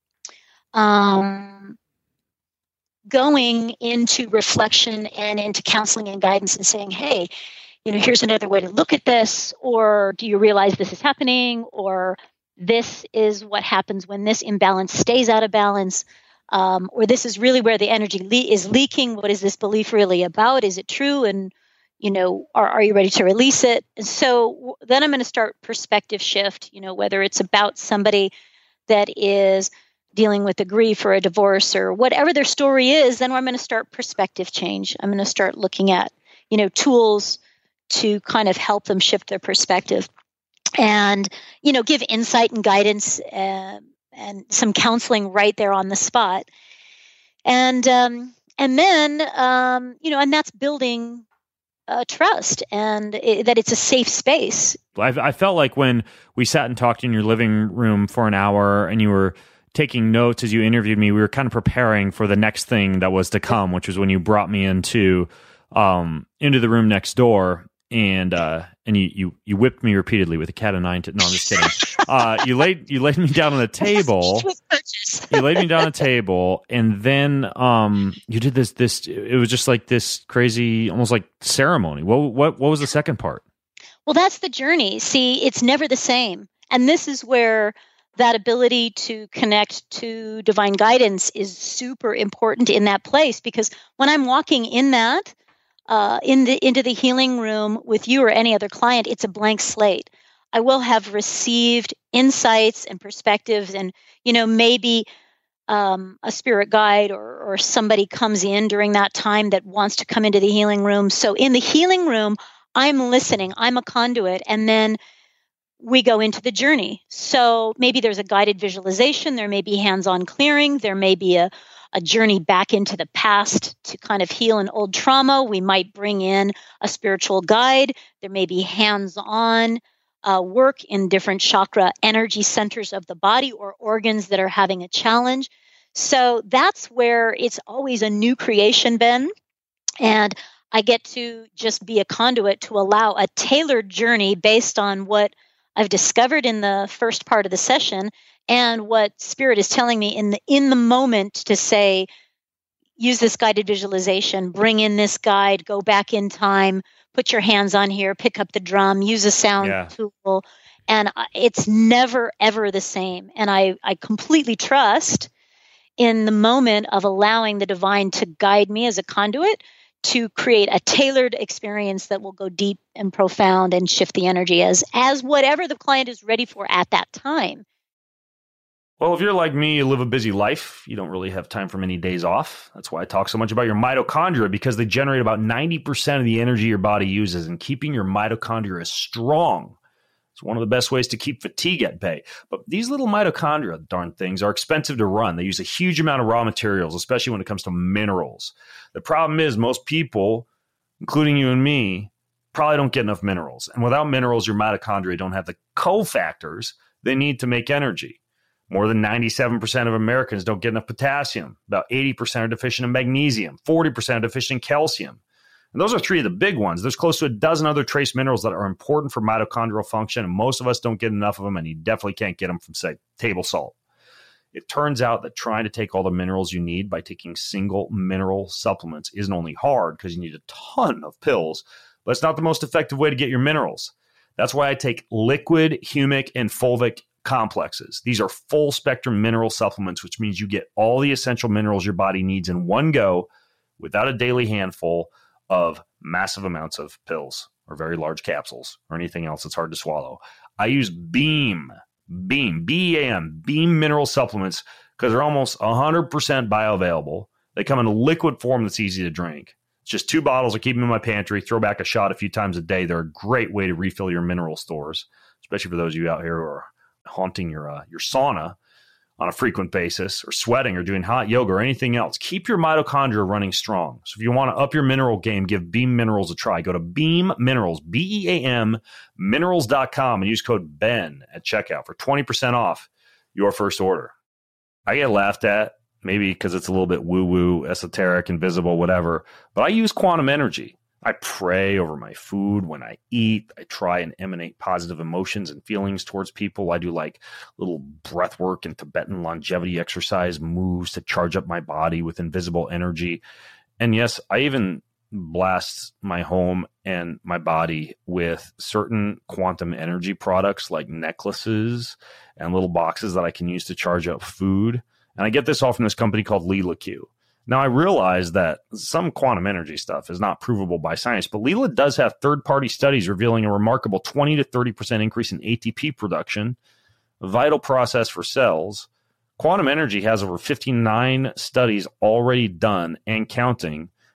Speaker 2: um, going into reflection and into counseling and guidance and saying, hey, you know, here's another way to look at this. Or do you realize this is happening? Or this is what happens when this imbalance stays out of balance. Um, or this is really where the energy le- is leaking. What is this belief really about? Is it true? And, you know, are, are you ready to release it? And so w- then I'm going to start perspective shift, you know, whether it's about somebody that is dealing with a grief or a divorce or whatever their story is, then I'm going to start perspective change. I'm going to start looking at, you know, tools to kind of help them shift their perspective and, you know, give insight and guidance uh, and some counseling right there on the spot. And um, and then, um, you know, and that's building uh, trust and it, that it's a safe space.
Speaker 1: I, I felt like when we sat and talked in your living room for an hour and you were taking notes as you interviewed me, we were kind of preparing for the next thing that was to come, which was when you brought me into um, into the room next door. And uh, and you, you you whipped me repeatedly with a cat o' nine. T- no, I'm just kidding. Uh, you laid you laid me down on the table. You laid me down on the table, and then um, you did this this. It was just like this crazy, almost like ceremony. What what what was the second part?
Speaker 2: Well, that's the journey. See, it's never the same, and this is where that ability to connect to divine guidance is super important in that place. Because when I'm walking in that. Uh, in the into the healing room with you or any other client, it's a blank slate. I will have received insights and perspectives, and you know maybe um, a spirit guide or or somebody comes in during that time that wants to come into the healing room. So in the healing room, I'm listening. I'm a conduit, and then we go into the journey. So maybe there's a guided visualization. There may be hands-on clearing. There may be a a journey back into the past to kind of heal an old trauma. We might bring in a spiritual guide. There may be hands-on uh, work in different chakra energy centers of the body or organs that are having a challenge. So that's where it's always a new creation, Ben. And I get to just be a conduit to allow a tailored journey based on what I've discovered in the first part of the session and what Spirit is telling me in the in the moment to say, use this guided visualization, bring in this guide, go back in time, put your hands on here, pick up the drum, use a sound yeah. tool. And it's never, ever the same. And I, I completely trust in the moment of allowing the divine to guide me as a conduit to create a tailored experience that will go deep and profound and shift the energy as, as whatever the client is ready for at that time.
Speaker 1: Well, if you're like me, you live a busy life. You don't really have time for many days off. That's why I talk so much about your mitochondria, because they generate about ninety percent of the energy your body uses, and keeping your mitochondria strong is one of the best ways to keep fatigue at bay. But these little mitochondria, darn things, are expensive to run. They use a huge amount of raw materials, especially when it comes to minerals. The problem is most people, including you and me, probably don't get enough minerals. And without minerals, your mitochondria don't have the cofactors they need to make energy. More than ninety-seven percent of Americans don't get enough potassium. About eighty percent are deficient in magnesium. forty percent are deficient in calcium. And those are three of the big ones. There's close to a dozen other trace minerals that are important for mitochondrial function, and most of us don't get enough of them, and you definitely can't get them from, say, table salt. It turns out that trying to take all the minerals you need by taking single mineral supplements isn't only hard because you need a ton of pills, but it's not the most effective way to get your minerals. That's why I take liquid, humic, and fulvic complexes. These are full spectrum mineral supplements, which means you get all the essential minerals your body needs in one go without a daily handful of massive amounts of pills or very large capsules or anything else that's hard to swallow. I use Beam, Beam, B E A M, Beam mineral supplements because they're almost one hundred percent bioavailable. They come in a liquid form that's easy to drink. It's just two bottles. I keep them in my pantry, throw back a shot a few times a day. They're a great way to refill your mineral stores, especially for those of you out here who are haunting your uh, your sauna on a frequent basis, or sweating, or doing hot yoga, or anything else. Keep your mitochondria running strong. So if you want to up your mineral game, give Beam Minerals a try. Go to Beam Minerals, B E A M, minerals dot com, and use code BEN at checkout for twenty percent off your first order. I get laughed at, maybe because it's a little bit woo-woo, esoteric, invisible, whatever, but I use quantum energy. I pray over my food when I eat. I try and emanate positive emotions and feelings towards people. I do like little breath work and Tibetan longevity exercise moves to charge up my body with invisible energy. And yes, I even blast my home and my body with certain quantum energy products like necklaces and little boxes that I can use to charge up food. And I get this all from this company called Leela Q. Now, I realize that some quantum energy stuff is not provable by science, but Leela does have third-party studies revealing a remarkable twenty to thirty percent increase in A T P production, a vital process for cells. Quantum energy has over fifty-nine studies already done and counting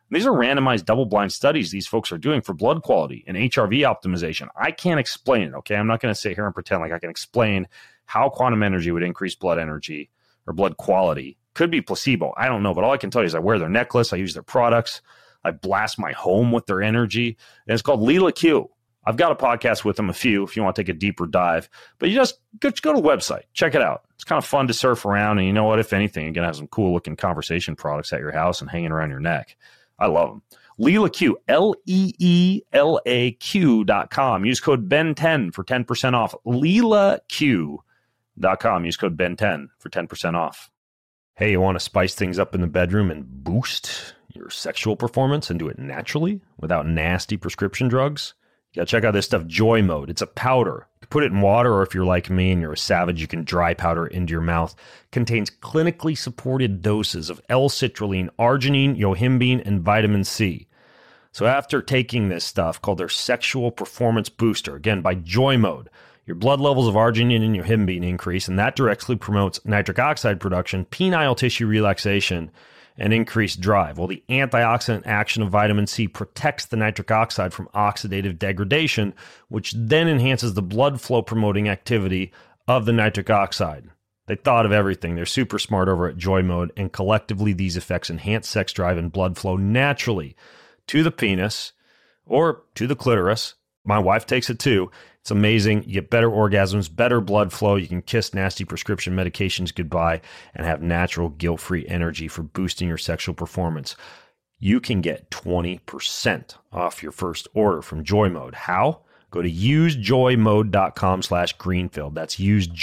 Speaker 1: These are randomized double-blind studies these folks are doing for blood quality and H R V optimization. I can't explain it, okay? I'm not going to sit here and pretend like I can explain how quantum energy would increase blood energy or blood quality. Could be placebo. I don't know, but all I can tell you is I wear their necklace, I use their products, I blast my home with their energy, and it's called Lila Q. I've got a podcast with them, a few, if you want to take a deeper dive. But you just go, just go to the website. Check it out. It's kind of fun to surf around. And you know what? If anything, you're going to have some cool-looking conversation products at your house and hanging around your neck. I love them. Lila Q, L E E L A Q dot com. Use code B E N ten for ten percent off. Lila Q dot com. Use code B E N ten for ten percent off. Hey, you want to spice things up in the bedroom and boost your sexual performance and do it naturally without nasty prescription drugs? You gotta check out this stuff, Joy Mode. It's a powder. You can put it in water, or if you're like me and you're a savage, you can dry powder into your mouth. Contains clinically supported doses of L-citrulline, arginine, yohimbine, and vitamin C. So after taking this stuff called their Sexual Performance Booster, again, by Joy Mode, your blood levels of arginine and yohimbine increase, and that directly promotes nitric oxide production, penile tissue relaxation, and increased drive. Well, the antioxidant action of vitamin C protects the nitric oxide from oxidative degradation, which then enhances the blood flow promoting activity of the nitric oxide. They thought of everything. They're super smart over at Joy Mode, and collectively these effects enhance sex drive and blood flow naturally to the penis or to the clitoris. My wife takes it too. It's amazing. You get better orgasms, better blood flow. You can kiss nasty prescription medications goodbye and have natural, guilt-free energy for boosting your sexual performance. You can get twenty percent off your first order from Joy Mode. How? Go to usejoymode.com slash Greenfield. That's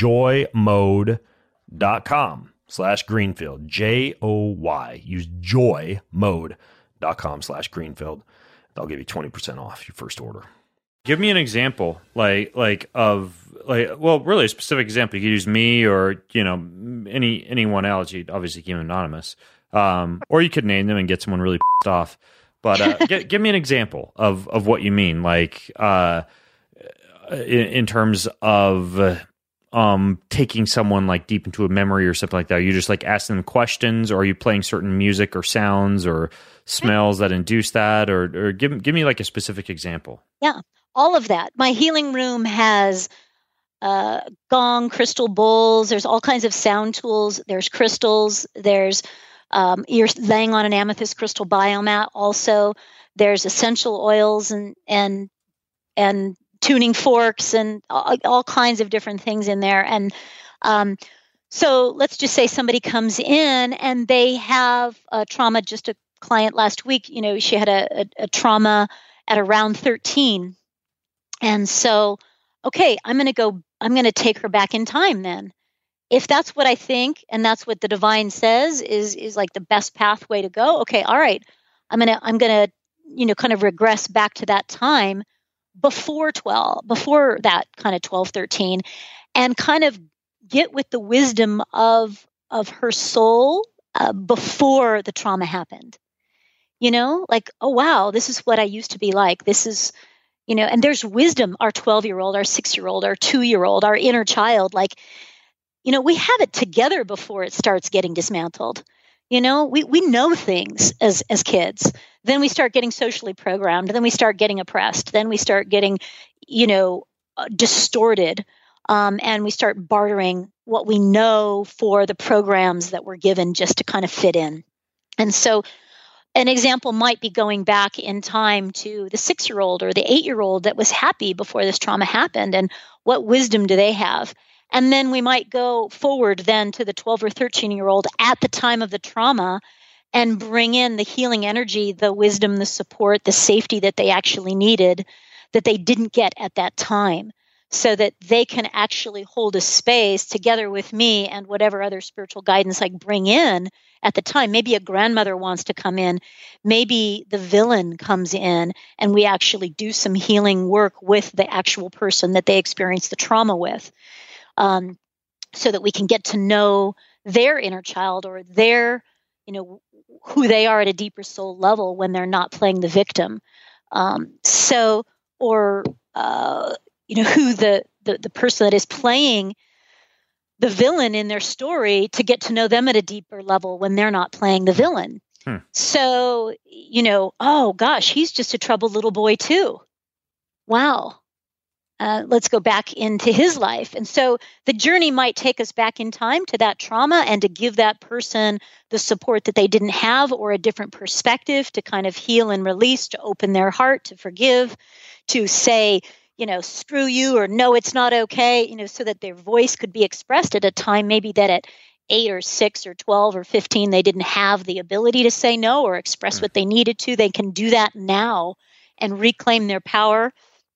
Speaker 1: usejoymode.com slash Greenfield. J O Y. Usejoymode.com slash Greenfield. They'll give you twenty percent off your first order. Give me an example, like like of like well, really a specific example. You could use me or you know any anyone else. You'd obviously keep them anonymous, um, or you could name them and get someone really pissed off. But uh, g- give me an example of of what you mean, like uh, in, in terms of um, taking someone like deep into a memory or something like that. Are you just like asking them questions, or are you playing certain music or sounds or smells that induce that, or or give give me like a specific example.
Speaker 2: Yeah. All of that. My healing room has uh, gong, crystal bowls. There's all kinds of sound tools. There's crystals. There's um, you're laying on an amethyst crystal biomat. Also, there's essential oils and and and tuning forks and all, all kinds of different things in there. And um, so, let's just say somebody comes in and they have a trauma. Just a client last week, you know, she had a, a, a trauma at around thirteen. And so, okay, I'm going to go, I'm going to take her back in time then. If that's what I think, and that's what the divine says is, is like the best pathway to go. Okay. All right. I'm going to, I'm going to, you know, kind of regress back to that time before twelve, before that kind of twelve, thirteen, and kind of get with the wisdom of, of her soul uh, before the trauma happened. You know, like, oh, wow, this is what I used to be like. This is, you know, and there's wisdom, our twelve-year-old, our six-year-old, our two-year-old, our inner child. Like, you know, we have it together before it starts getting dismantled. You know, we, we know things as, as kids. Then we start getting socially programmed. Then we start getting oppressed. Then we start getting, you know, uh, distorted. Um, and we start bartering what we know for the programs that we're given just to kind of fit in. And so an example might be going back in time to the six-year-old or the eight-year-old that was happy before this trauma happened, and what wisdom do they have? And then we might go forward then to the twelve or thirteen-year-old at the time of the trauma and bring in the healing energy, the wisdom, the support, the safety that they actually needed that they didn't get at that time, so that they can actually hold a space together with me and whatever other spiritual guidance I bring in at the time. Maybe a grandmother wants to come in. Maybe the villain comes in and we actually do some healing work with the actual person that they experienced the trauma with, um, so that we can get to know their inner child or their, you know, who they are at a deeper soul level when they're not playing the victim. Um, so, or, uh, you know, who the, the, the person that is playing the villain in their story, to get to know them at a deeper level when they're not playing the villain.
Speaker 1: Hmm.
Speaker 2: So, you know, oh gosh, he's just a troubled little boy too. Wow. Uh, let's go back into his life. And so the journey might take us back in time to that trauma and to give that person the support that they didn't have or a different perspective to kind of heal and release, to open their heart, to forgive, to say, you know, screw you, or no, it's not okay, you know, so that their voice could be expressed at a time maybe that at eight or six or twelve or fifteen, they didn't have the ability to say no or express mm. what they needed to. They can do that now and reclaim their power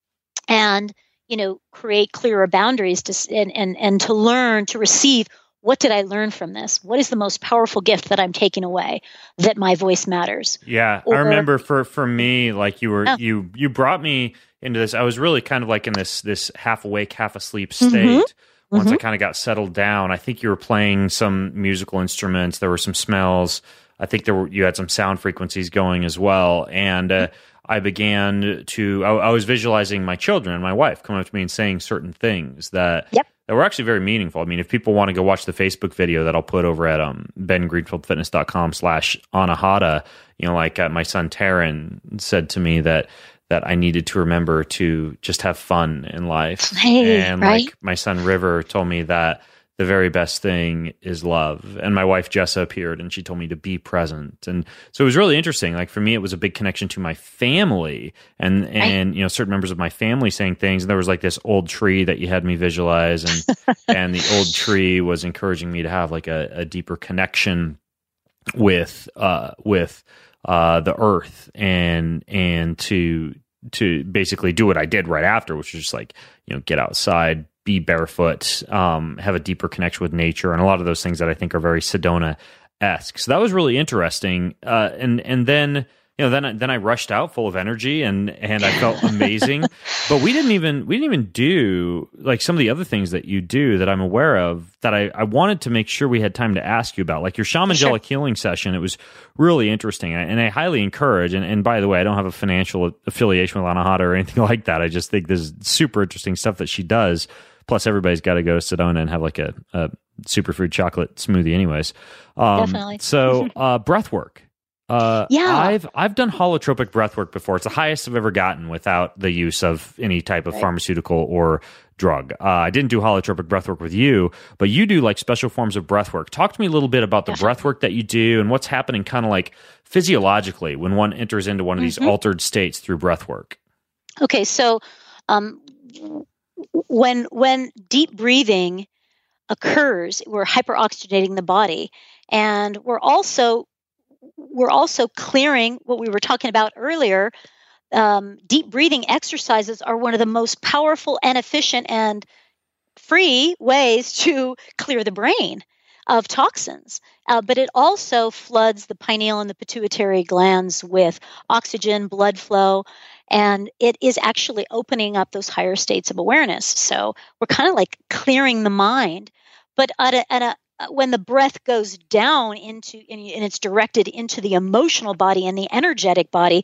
Speaker 2: and, you know, create clearer boundaries to and, and, and to learn to receive. What did I learn from this? What is the most powerful gift that I'm taking away? That my voice matters.
Speaker 1: Yeah, or, I remember for, for me, like you were, oh. you you brought me into this. I was really kind of like in this this half awake, half asleep state. Mm-hmm. Once mm-hmm. I kind of got settled down, I think you were playing some musical instruments. There were some smells. I think there were you had some sound frequencies going as well, and uh, I began to. I, I was visualizing my children and my wife coming up to me and saying certain things that.
Speaker 2: Yep.
Speaker 1: That were actually very meaningful. I mean, if people want to go watch the Facebook video that I'll put over at um, ben greenfield fitness dot com slash anahata, you know, like uh, my son Taryn said to me that that I needed to remember to just have fun in life.
Speaker 2: Hey,
Speaker 1: and
Speaker 2: right?
Speaker 1: like my son River told me that the very best thing is love. And my wife Jessa appeared and she told me to be present. And so it was really interesting. Like for me, it was a big connection to my family and, and, you know, certain members of my family saying things. And there was like this old tree that you had me visualize. And, and the old tree was encouraging me to have like a, a deeper connection with, uh, with, uh, the earth and, and to, to basically do what I did right after, which was just like, you know, get outside, be barefoot, um, have a deeper connection with nature, and a lot of those things that I think are very Sedona-esque. So that was really interesting. Uh, and and then you know then then I rushed out full of energy and and I felt amazing. But we didn't even we didn't even do like some of the other things that you do that I'm aware of that I, I wanted to make sure we had time to ask you about. Like your shamangelic sure. healing session, it was really interesting, and I, and I highly encourage. And, and by the way, I don't have a financial affiliation with Anahata or anything like that. I just think this is super interesting stuff that she does. Plus, everybody's got to go to Sedona and have like a, a superfood chocolate smoothie, anyways. Um,
Speaker 2: Definitely.
Speaker 1: So, uh, breath work. Uh,
Speaker 2: yeah,
Speaker 1: I've I've done holotropic breath work before. It's the highest I've ever gotten without the use of any type of right. pharmaceutical or drug. Uh, I didn't do holotropic breath work with you, but you do like special forms of breath work. Talk to me a little bit about the Definitely. breath work that you do and what's happening kind of like physiologically when one enters into one of these mm-hmm. altered states through breath work.
Speaker 2: Okay, so um, when when deep breathing occurs, we're hyperoxygenating the body, and we're also we're also clearing what we were talking about earlier. Um, deep breathing exercises are one of the most powerful and efficient and free ways to clear the brain of toxins. Uh, but it also floods the pineal and the pituitary glands with oxygen, blood flow, and it is actually opening up those higher states of awareness. So we're kind of like clearing the mind. But at a, at a when the breath goes down into and it's directed into the emotional body and the energetic body,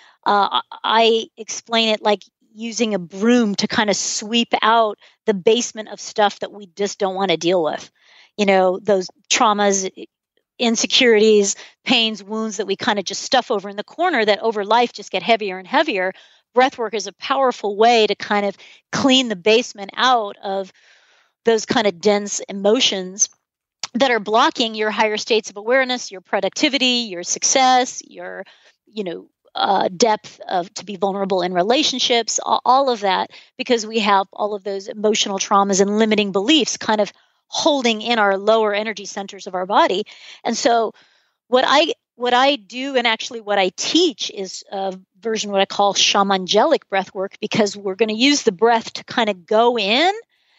Speaker 2: uh, I explain it like using a broom to kind of sweep out the basement of stuff that we just don't want to deal with. You know, those traumas, insecurities, pains, wounds that we kind of just stuff over in the corner that over life just get heavier and heavier. Breathwork is a powerful way to kind of clean the basement out of those kind of dense emotions that are blocking your higher states of awareness, your productivity, your success, your, you know, uh, depth of to be vulnerable in relationships, all, all of that, because we have all of those emotional traumas and limiting beliefs kind of holding in our lower energy centers of our body. And so what I what I do and actually what I teach is a version of what I call shamangelic breath work, because we're going to use the breath to kind of go in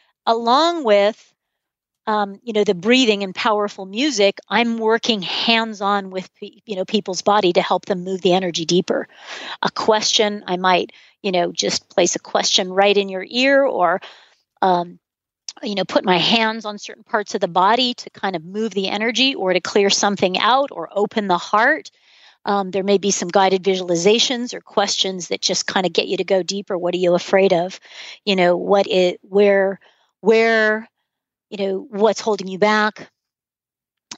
Speaker 2: along with Um, you know, the breathing and powerful music. I'm working hands-on with, you know, people's body to help them move the energy deeper. A question, I might, you know, just place a question right in your ear, or, um, you know, put my hands on certain parts of the body to kind of move the energy or to clear something out or open the heart. Um, there may be some guided visualizations or questions that just kind of get you to go deeper. What are you afraid of? You know, what it, where, where, you know, what's holding you back?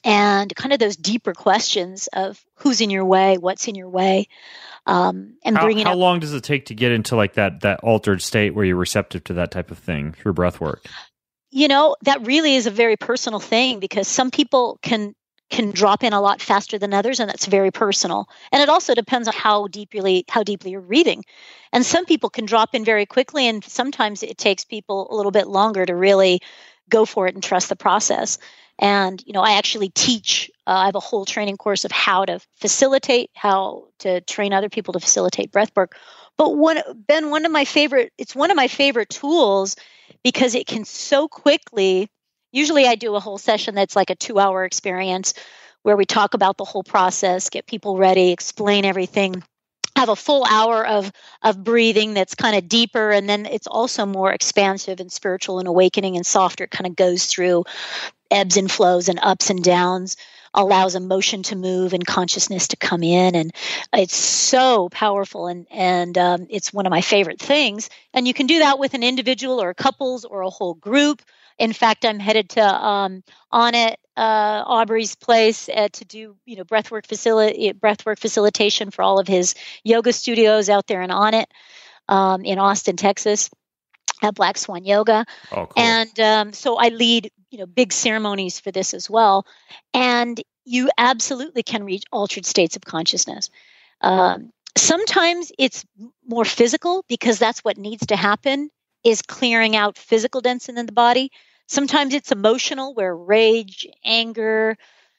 Speaker 2: and kind of those deeper questions of who's in your way, what's in your way, um, and
Speaker 1: how,
Speaker 2: bringing
Speaker 1: how
Speaker 2: up,
Speaker 1: long does it take to get into like that that altered state where you're receptive to that type of thing through breath work?
Speaker 2: You know, that really is a very personal thing, because some people can can drop in a lot faster than others, and that's very personal. And it also depends on how deeply how deeply you're breathing. And some people can drop in very quickly, and sometimes it takes people a little bit longer to really go for it and trust the process. And, you know, I actually teach, uh, I have a whole training course of how to facilitate, how to train other people to facilitate breath work. But one, Ben, one of my favorite, it's one of my favorite tools, because it can so quickly, usually I do a whole session that's like a two hour experience where we talk about the whole process, get people ready, explain everything, have a full hour of, of breathing that's kind of deeper. And then it's also more expansive and spiritual and awakening and softer. It kind of goes through ebbs and flows and ups and downs, allows emotion to move and consciousness to come in. And it's so powerful. And, and um, it's one of my favorite things. And you can do that with an individual or couples or a whole group. In fact, I'm headed to um, Onnit, uh, Aubrey's place uh, to do, you know, breathwork facility, breathwork facilitation for all of his yoga studios out there in Onnit, um, in Austin, Texas, at Black Swan Yoga.
Speaker 1: Oh, cool.
Speaker 2: And um, so I lead, you know, big ceremonies for this as well. And you absolutely can reach altered states of consciousness. Um, sometimes it's more physical, because that's what needs to happen, is clearing out physical density in the body. Sometimes it's emotional, where rage, anger,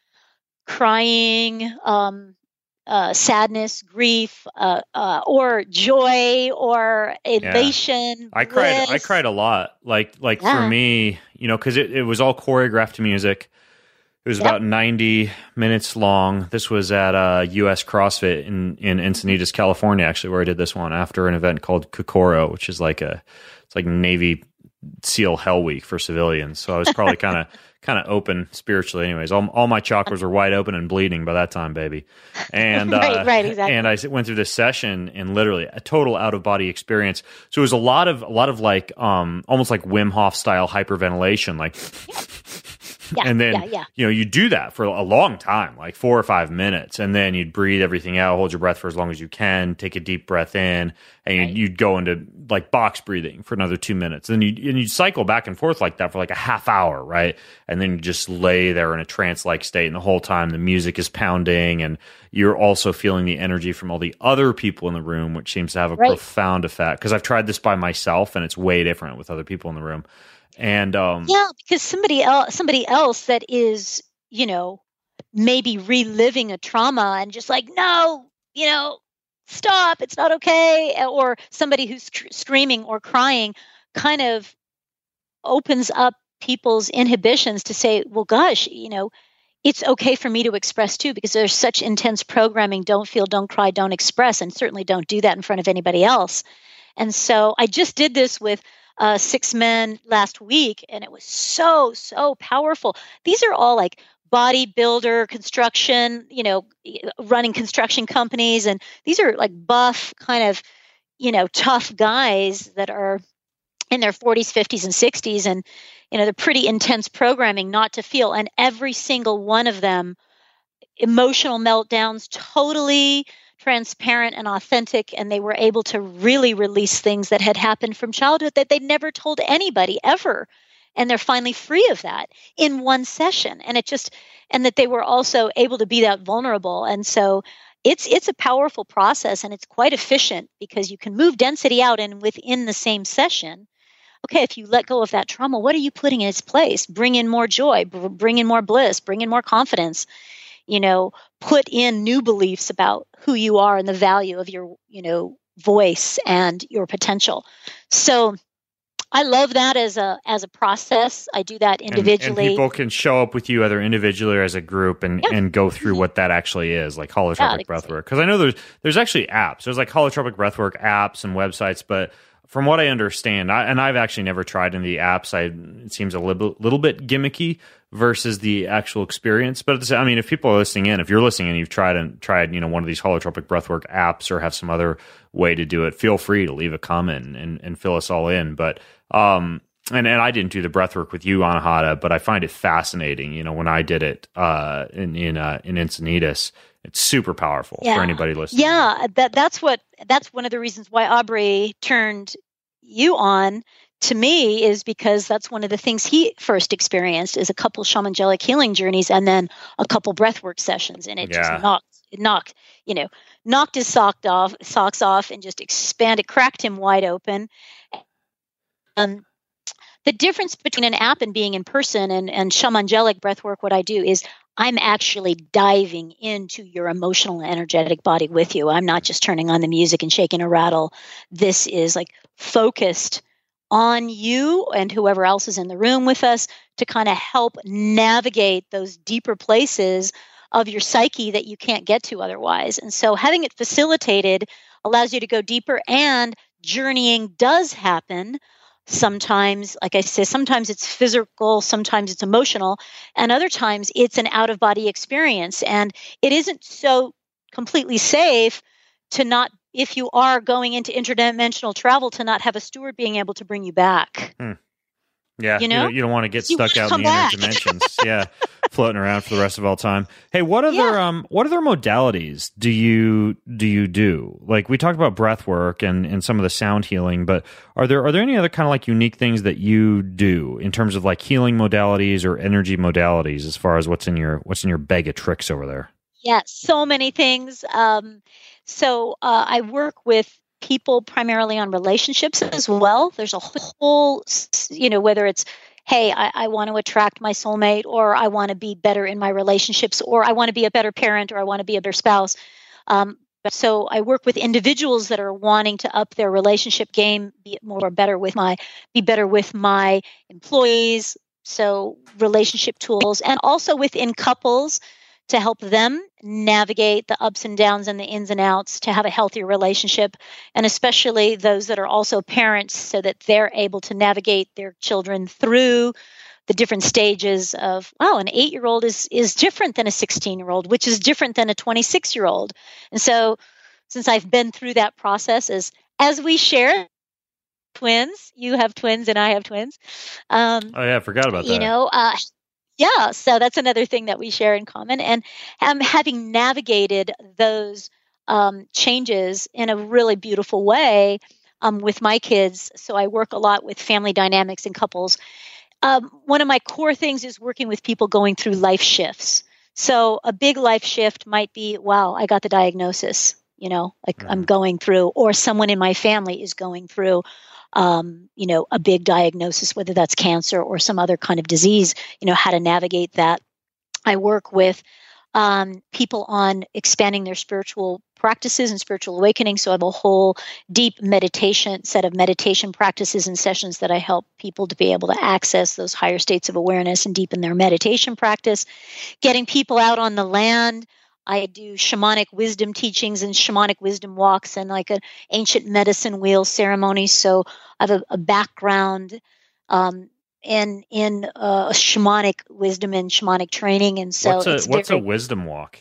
Speaker 2: crying, um, uh, sadness, grief, uh, uh, or joy, or elation.
Speaker 1: Yeah. I cried.
Speaker 2: bliss.
Speaker 1: I cried a lot. Like, like
Speaker 2: Yeah.
Speaker 1: for me, you know, because it, it was all choreographed music. It was
Speaker 2: Yep.
Speaker 1: about ninety minutes long. This was at uh, U S CrossFit in, in Encinitas, California, actually, where I did this one after an event called Kokoro, which is like a, it's like Navy SEAL Hell Week for civilians. So I was probably kind of kind of open spiritually. Anyways, all, all my chakras were wide open and bleeding by that time, baby. And
Speaker 2: Right,
Speaker 1: uh,
Speaker 2: right, exactly.
Speaker 1: And I went through this session and literally a total out of body experience. So it was a lot of a lot of like um almost like Wim Hof style hyperventilation, like.
Speaker 2: Yeah,
Speaker 1: and then,
Speaker 2: yeah, yeah.
Speaker 1: you know, you do that for a long time, like four or five minutes, and then you'd breathe everything out, hold your breath for as long as you can, take a deep breath in, and
Speaker 2: Right.
Speaker 1: you'd, you'd go into like box breathing for another two minutes. And you'd, and you'd cycle back and forth like that for like a half hour, right? And then you just lay there in a trance-like state, and the whole time the music is pounding, and you're also feeling the energy from all the other people in the room, which seems to have a
Speaker 2: Right.
Speaker 1: profound effect. Because I've tried this by myself, and it's way different with other people in the room. And um,
Speaker 2: Yeah, because somebody else, somebody else that is, you know, maybe reliving a trauma and just like, no, you know, stop, it's not okay. Or somebody who's sc- screaming or crying kind of opens up people's inhibitions to say, well, gosh, you know, it's okay for me to express too, because there's such intense programming. Don't feel, don't cry, don't express, and certainly don't do that in front of anybody else. And so I just did this with Uh, six men last week, and it was so, so powerful. These are all like bodybuilder, construction, you know, running construction companies. And these are like buff, kind of, you know, tough guys that are in their forties, fifties, and sixties. And, you know, they're pretty intense programming not to feel. And every single one of them, emotional meltdowns, totally transparent and authentic, and they were able to really release things that had happened from childhood that they'd never told anybody ever, and they're finally free of that in one session. And it just, and that they were also able to be that vulnerable. And so it's it's a powerful process, and it's quite efficient, because you can move density out, and within the same session, okay, if you let go of that trauma, what are you putting in its place? Bring in more joy, bring in more bliss, bring in more confidence. You know, put in new beliefs about who you are and the value of your, you know, voice and your potential. So I love that as a as a process. I do that individually.
Speaker 1: And, and people can show up with you either individually or as a group and,
Speaker 2: Yeah.
Speaker 1: and go through what that actually is, like holotropic
Speaker 2: Yeah,
Speaker 1: breathwork. Because I know there's there's actually apps. There's like holotropic breathwork apps and websites, but from what I understand, I, and I've actually never tried any of the apps, I, it seems a little, little bit gimmicky versus the actual experience. But at the same, I mean, if people are listening in, if you're listening and you've tried and tried, you know, one of these holotropic breathwork apps or have some other way to do it, feel free to leave a comment and, and fill us all in. But um, and and I didn't do the breath work with you, Anahata, but I find it fascinating. You know, when I did it uh, in in uh, in Encinitas, it's super powerful
Speaker 2: yeah.
Speaker 1: for anybody listening.
Speaker 2: Yeah, that that's what that's one of the reasons why Aubrey turned you on to me, is because that's one of the things he first experienced is a couple shamanic healing journeys and then a couple breathwork sessions, and it
Speaker 1: Yeah.
Speaker 2: just knocked it knocked you know knocked his sock off socks off and just expanded, cracked him wide open. Um, the difference between an app and being in person and and shamanic breathwork, what I do is I'm actually diving into your emotional and energetic body with you. I'm not just turning on the music and shaking a rattle. This is like focused on you and whoever else is in the room with us to kind of help navigate those deeper places of your psyche that you can't get to otherwise. And so having it facilitated allows you to go deeper, and journeying does happen. Sometimes, like I said, sometimes it's physical, sometimes it's emotional, and other times it's an out-of-body experience. And it isn't so completely safe to not, if you are going into interdimensional travel, to not have a steward being able to bring you back.
Speaker 1: Hmm. Yeah,
Speaker 2: you know,
Speaker 1: you don't, you don't want to get
Speaker 2: you
Speaker 1: stuck out in the
Speaker 2: back.
Speaker 1: inner dimensions. Yeah, floating around for the rest of all time. Hey, what other
Speaker 2: Yeah.
Speaker 1: um, what other modalities do you do you do? Like we talked about breath work and, and some of the sound healing, but are there are there any other kind of like unique things that you do in terms of like healing modalities or energy modalities, as far as what's in your what's in your bag of tricks over there?
Speaker 2: Yeah, so many things. Um, so uh, I work with people primarily on relationships as well. There's a whole, you know, whether it's, hey, I, I want to attract my soulmate, or I want to be better in my relationships, or I want to be a better parent, or I want to be a better spouse. Um, so I work with individuals that are wanting to up their relationship game, be more better with my, be better with my employees. So relationship tools, and also within couples, to help them navigate the ups and downs and the ins and outs to have a healthier relationship, and especially those that are also parents, so that they're able to navigate their children through the different stages of, wow, an eight-year-old is is different than a sixteen-year-old, which is different than a twenty-six-year-old. And so since I've been through that process, as, as we share twins, you have twins and I have twins. Um,
Speaker 1: Oh yeah, I forgot about that.
Speaker 2: you know, uh, Yeah, so that's another thing that we share in common. And um, having navigated those um, changes in a really beautiful way um, with my kids, so I work a lot with family dynamics and couples. Um, one of my core things is working with people going through life shifts. So a big life shift might be, wow, I got the diagnosis, you know, like
Speaker 1: Mhm.
Speaker 2: I'm going through, or someone in my family is going through Um, you know, a big diagnosis, whether that's cancer or some other kind of disease, you know, how to navigate that. I work with um, people on expanding their spiritual practices and spiritual awakening. So I have a whole deep meditation set of meditation practices and sessions that I help people to be able to access those higher states of awareness and deepen their meditation practice. Getting people out on the land. I do shamanic wisdom teachings and shamanic wisdom walks and like an ancient medicine wheel ceremony. So I have a, a background um, in in uh, shamanic wisdom and shamanic training, and so
Speaker 1: what's a
Speaker 2: it's
Speaker 1: what's
Speaker 2: very,
Speaker 1: a wisdom walk?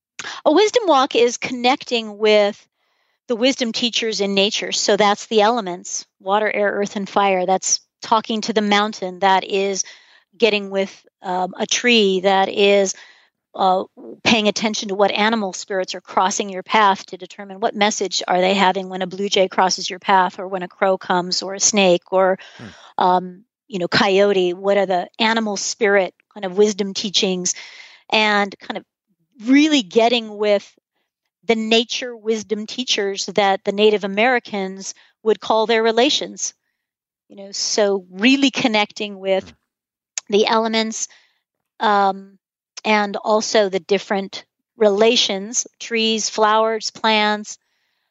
Speaker 2: a wisdom walk is connecting with the wisdom teachers in nature. So that's the elements: water, air, earth, and fire. That's talking to the mountain. That is getting with um, a tree. That is Uh, paying attention to what animal spirits are crossing your path to determine what message are they having when a blue jay crosses your path, or when a crow comes, or a snake, or
Speaker 1: Hmm.
Speaker 2: um, you know, coyote. What are the animal spirit kind of wisdom teachings, and kind of really getting with the nature wisdom teachers that the Native Americans would call their relations. You know, so really connecting with the elements. Um, and also the different relations, trees, flowers, plants,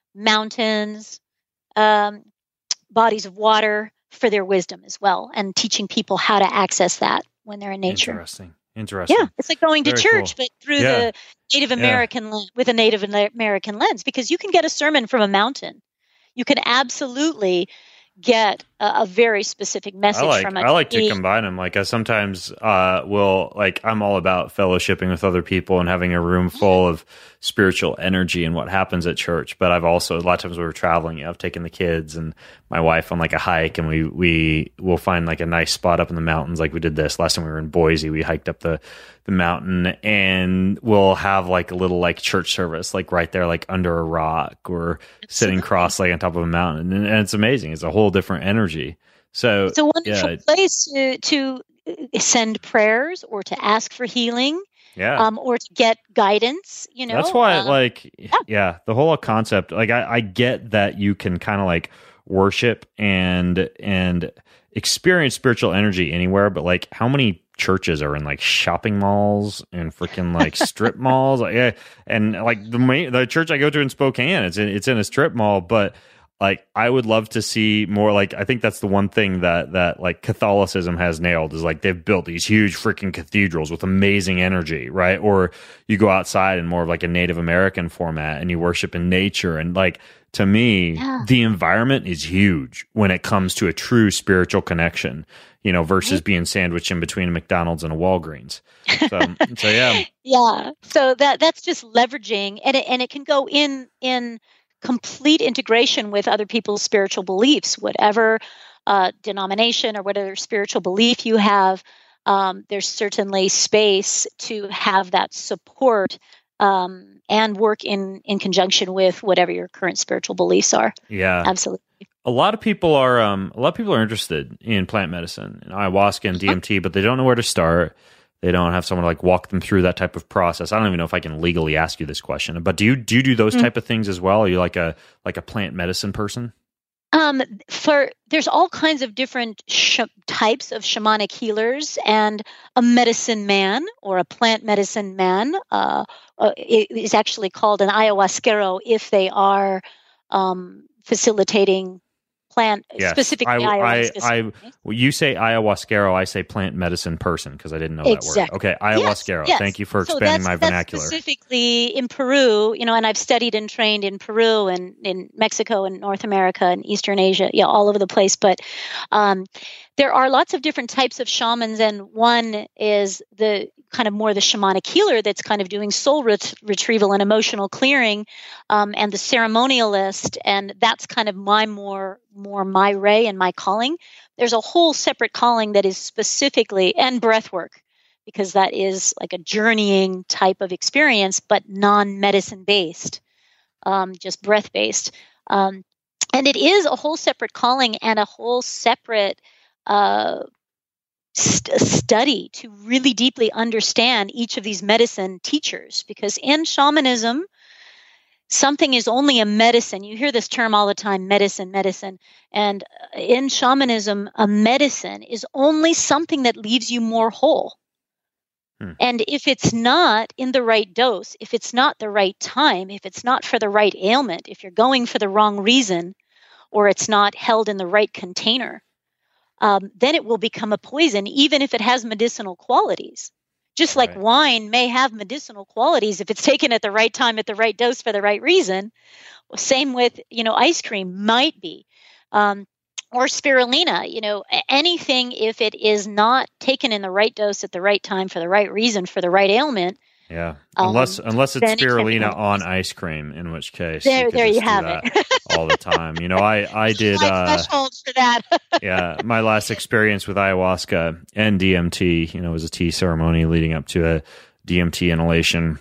Speaker 2: mountains, um, bodies of water, for their wisdom as well, and teaching people how to access that when they're in nature.
Speaker 1: Interesting. Interesting.
Speaker 2: Yeah, it's like going to
Speaker 1: Very
Speaker 2: church,
Speaker 1: cool.
Speaker 2: but through
Speaker 1: Yeah.
Speaker 2: the Native American
Speaker 1: Yeah.
Speaker 2: lens, with a Native American lens, because you can get a sermon from a mountain. You can absolutely get a, a very specific message
Speaker 1: I like,
Speaker 2: from a
Speaker 1: I like to
Speaker 2: tree.
Speaker 1: combine them. Like I sometimes uh, will, like I'm all about fellowshipping with other people and having a room full of spiritual energy and what happens at church. But I've also, a lot of times when we're traveling, you know, I've taken the kids and my wife on like a hike, and we, we will find like a nice spot up in the mountains. Like we did this last time we were in Boise, we hiked up the, the mountain, and we'll have like a little like church service, like right there, like under a rock or
Speaker 2: Absolutely.
Speaker 1: sitting cross like on top of a mountain. And, and it's amazing. It's a whole different energy. So
Speaker 2: It's a wonderful
Speaker 1: yeah,
Speaker 2: place to, to send prayers or to ask for healing,
Speaker 1: yeah.
Speaker 2: um, or to get guidance. You know,
Speaker 1: That's why,
Speaker 2: um,
Speaker 1: like, yeah. yeah, the whole concept. Like, I, I get that you can kind of like worship and and experience spiritual energy anywhere, but like, how many churches are in like shopping malls and freaking like strip malls? Like, yeah, and like the main, the church I go to in Spokane, it's in, it's in a strip mall, but. Like, I would love to see more. Like, I think that's the one thing that that like Catholicism has nailed is like they've built these huge freaking cathedrals with amazing energy, right? Or you go outside in more of like a Native American format and you worship in nature. And like, to me,
Speaker 2: Yeah.
Speaker 1: the environment is huge when it comes to a true spiritual connection, you know, versus
Speaker 2: Right.
Speaker 1: being sandwiched in between a McDonald's and a Walgreens. So, so yeah,
Speaker 2: Yeah. So that that's just leveraging, and it, and it can go in in complete integration with other people's spiritual beliefs, whatever uh, denomination or whatever spiritual belief you have. Um, there's certainly space to have that support um, and work in in conjunction with whatever your current spiritual beliefs are.
Speaker 1: yeah.
Speaker 2: Absolutely.
Speaker 1: A lot of people are um, a lot of people are interested in plant medicine and ayahuasca and D M T, but they don't know where to start. They don't have someone to like walk them through that type of process. I don't even know if I can legally ask you this question, but do you do you do those
Speaker 2: Mm.
Speaker 1: type of things as well? Are you like a like a plant medicine person?
Speaker 2: Um, for there's all kinds of different sh- types of shamanic healers, and a medicine man or a plant medicine man uh, uh, is actually called an ayahuasquero if they are um, facilitating plant
Speaker 1: Yes.
Speaker 2: specifically
Speaker 1: I, I,
Speaker 2: ayahuasca.
Speaker 1: I, well, you say ayahuasquero, I say plant medicine person because I didn't know
Speaker 2: Exactly.
Speaker 1: that word. Okay, ayahuasquero.
Speaker 2: Yes, yes.
Speaker 1: Thank you for
Speaker 2: So
Speaker 1: expanding
Speaker 2: that's,
Speaker 1: my
Speaker 2: that's
Speaker 1: vernacular.
Speaker 2: specifically in Peru, you know, and I've studied and trained in Peru and in Mexico and North America and Eastern Asia, yeah, all over the place. But um, there are lots of different types of shamans, and one is the kind of more the shamanic healer that's kind of doing soul ret- retrieval and emotional clearing, um, and the ceremonialist, and that's kind of my more more my ray and my calling. There's a whole separate calling that is specifically, and breath work, because that is like a journeying type of experience, but non-medicine based, um, just breath based. Um, and it is a whole separate calling and a whole separate uh, st- study to really deeply understand each of these medicine teachers, because in shamanism, something is only a medicine. You hear this term all the time, medicine, medicine. And in shamanism, a medicine is only something that leaves you more whole.
Speaker 1: Hmm.
Speaker 2: And if it's not in the right dose, if it's not the right time, if it's not for the right ailment, if you're going for the wrong reason, or it's not held in the right container, um, then it will become a poison, even if it has medicinal qualities. Just like
Speaker 1: Right.
Speaker 2: wine may have medicinal qualities if it's taken at the right time, at the right dose, for the right reason. Same with, you know, ice cream might be, um, or spirulina. You know, a- anything, if it is not taken in the right dose at the right time for the right reason for the right ailment.
Speaker 1: Yeah,
Speaker 2: Um,
Speaker 1: unless unless it's
Speaker 2: then it can
Speaker 1: spirulina
Speaker 2: become-
Speaker 1: on ice cream, in which case
Speaker 2: There,
Speaker 1: could
Speaker 2: there you
Speaker 1: just do
Speaker 2: have
Speaker 1: that
Speaker 2: it.
Speaker 1: all the time. You know, I I did.
Speaker 2: My
Speaker 1: Uh,
Speaker 2: threshold for that.
Speaker 1: yeah, my last experience with ayahuasca and D M T, you know, was a tea ceremony leading up to a D M T inhalation,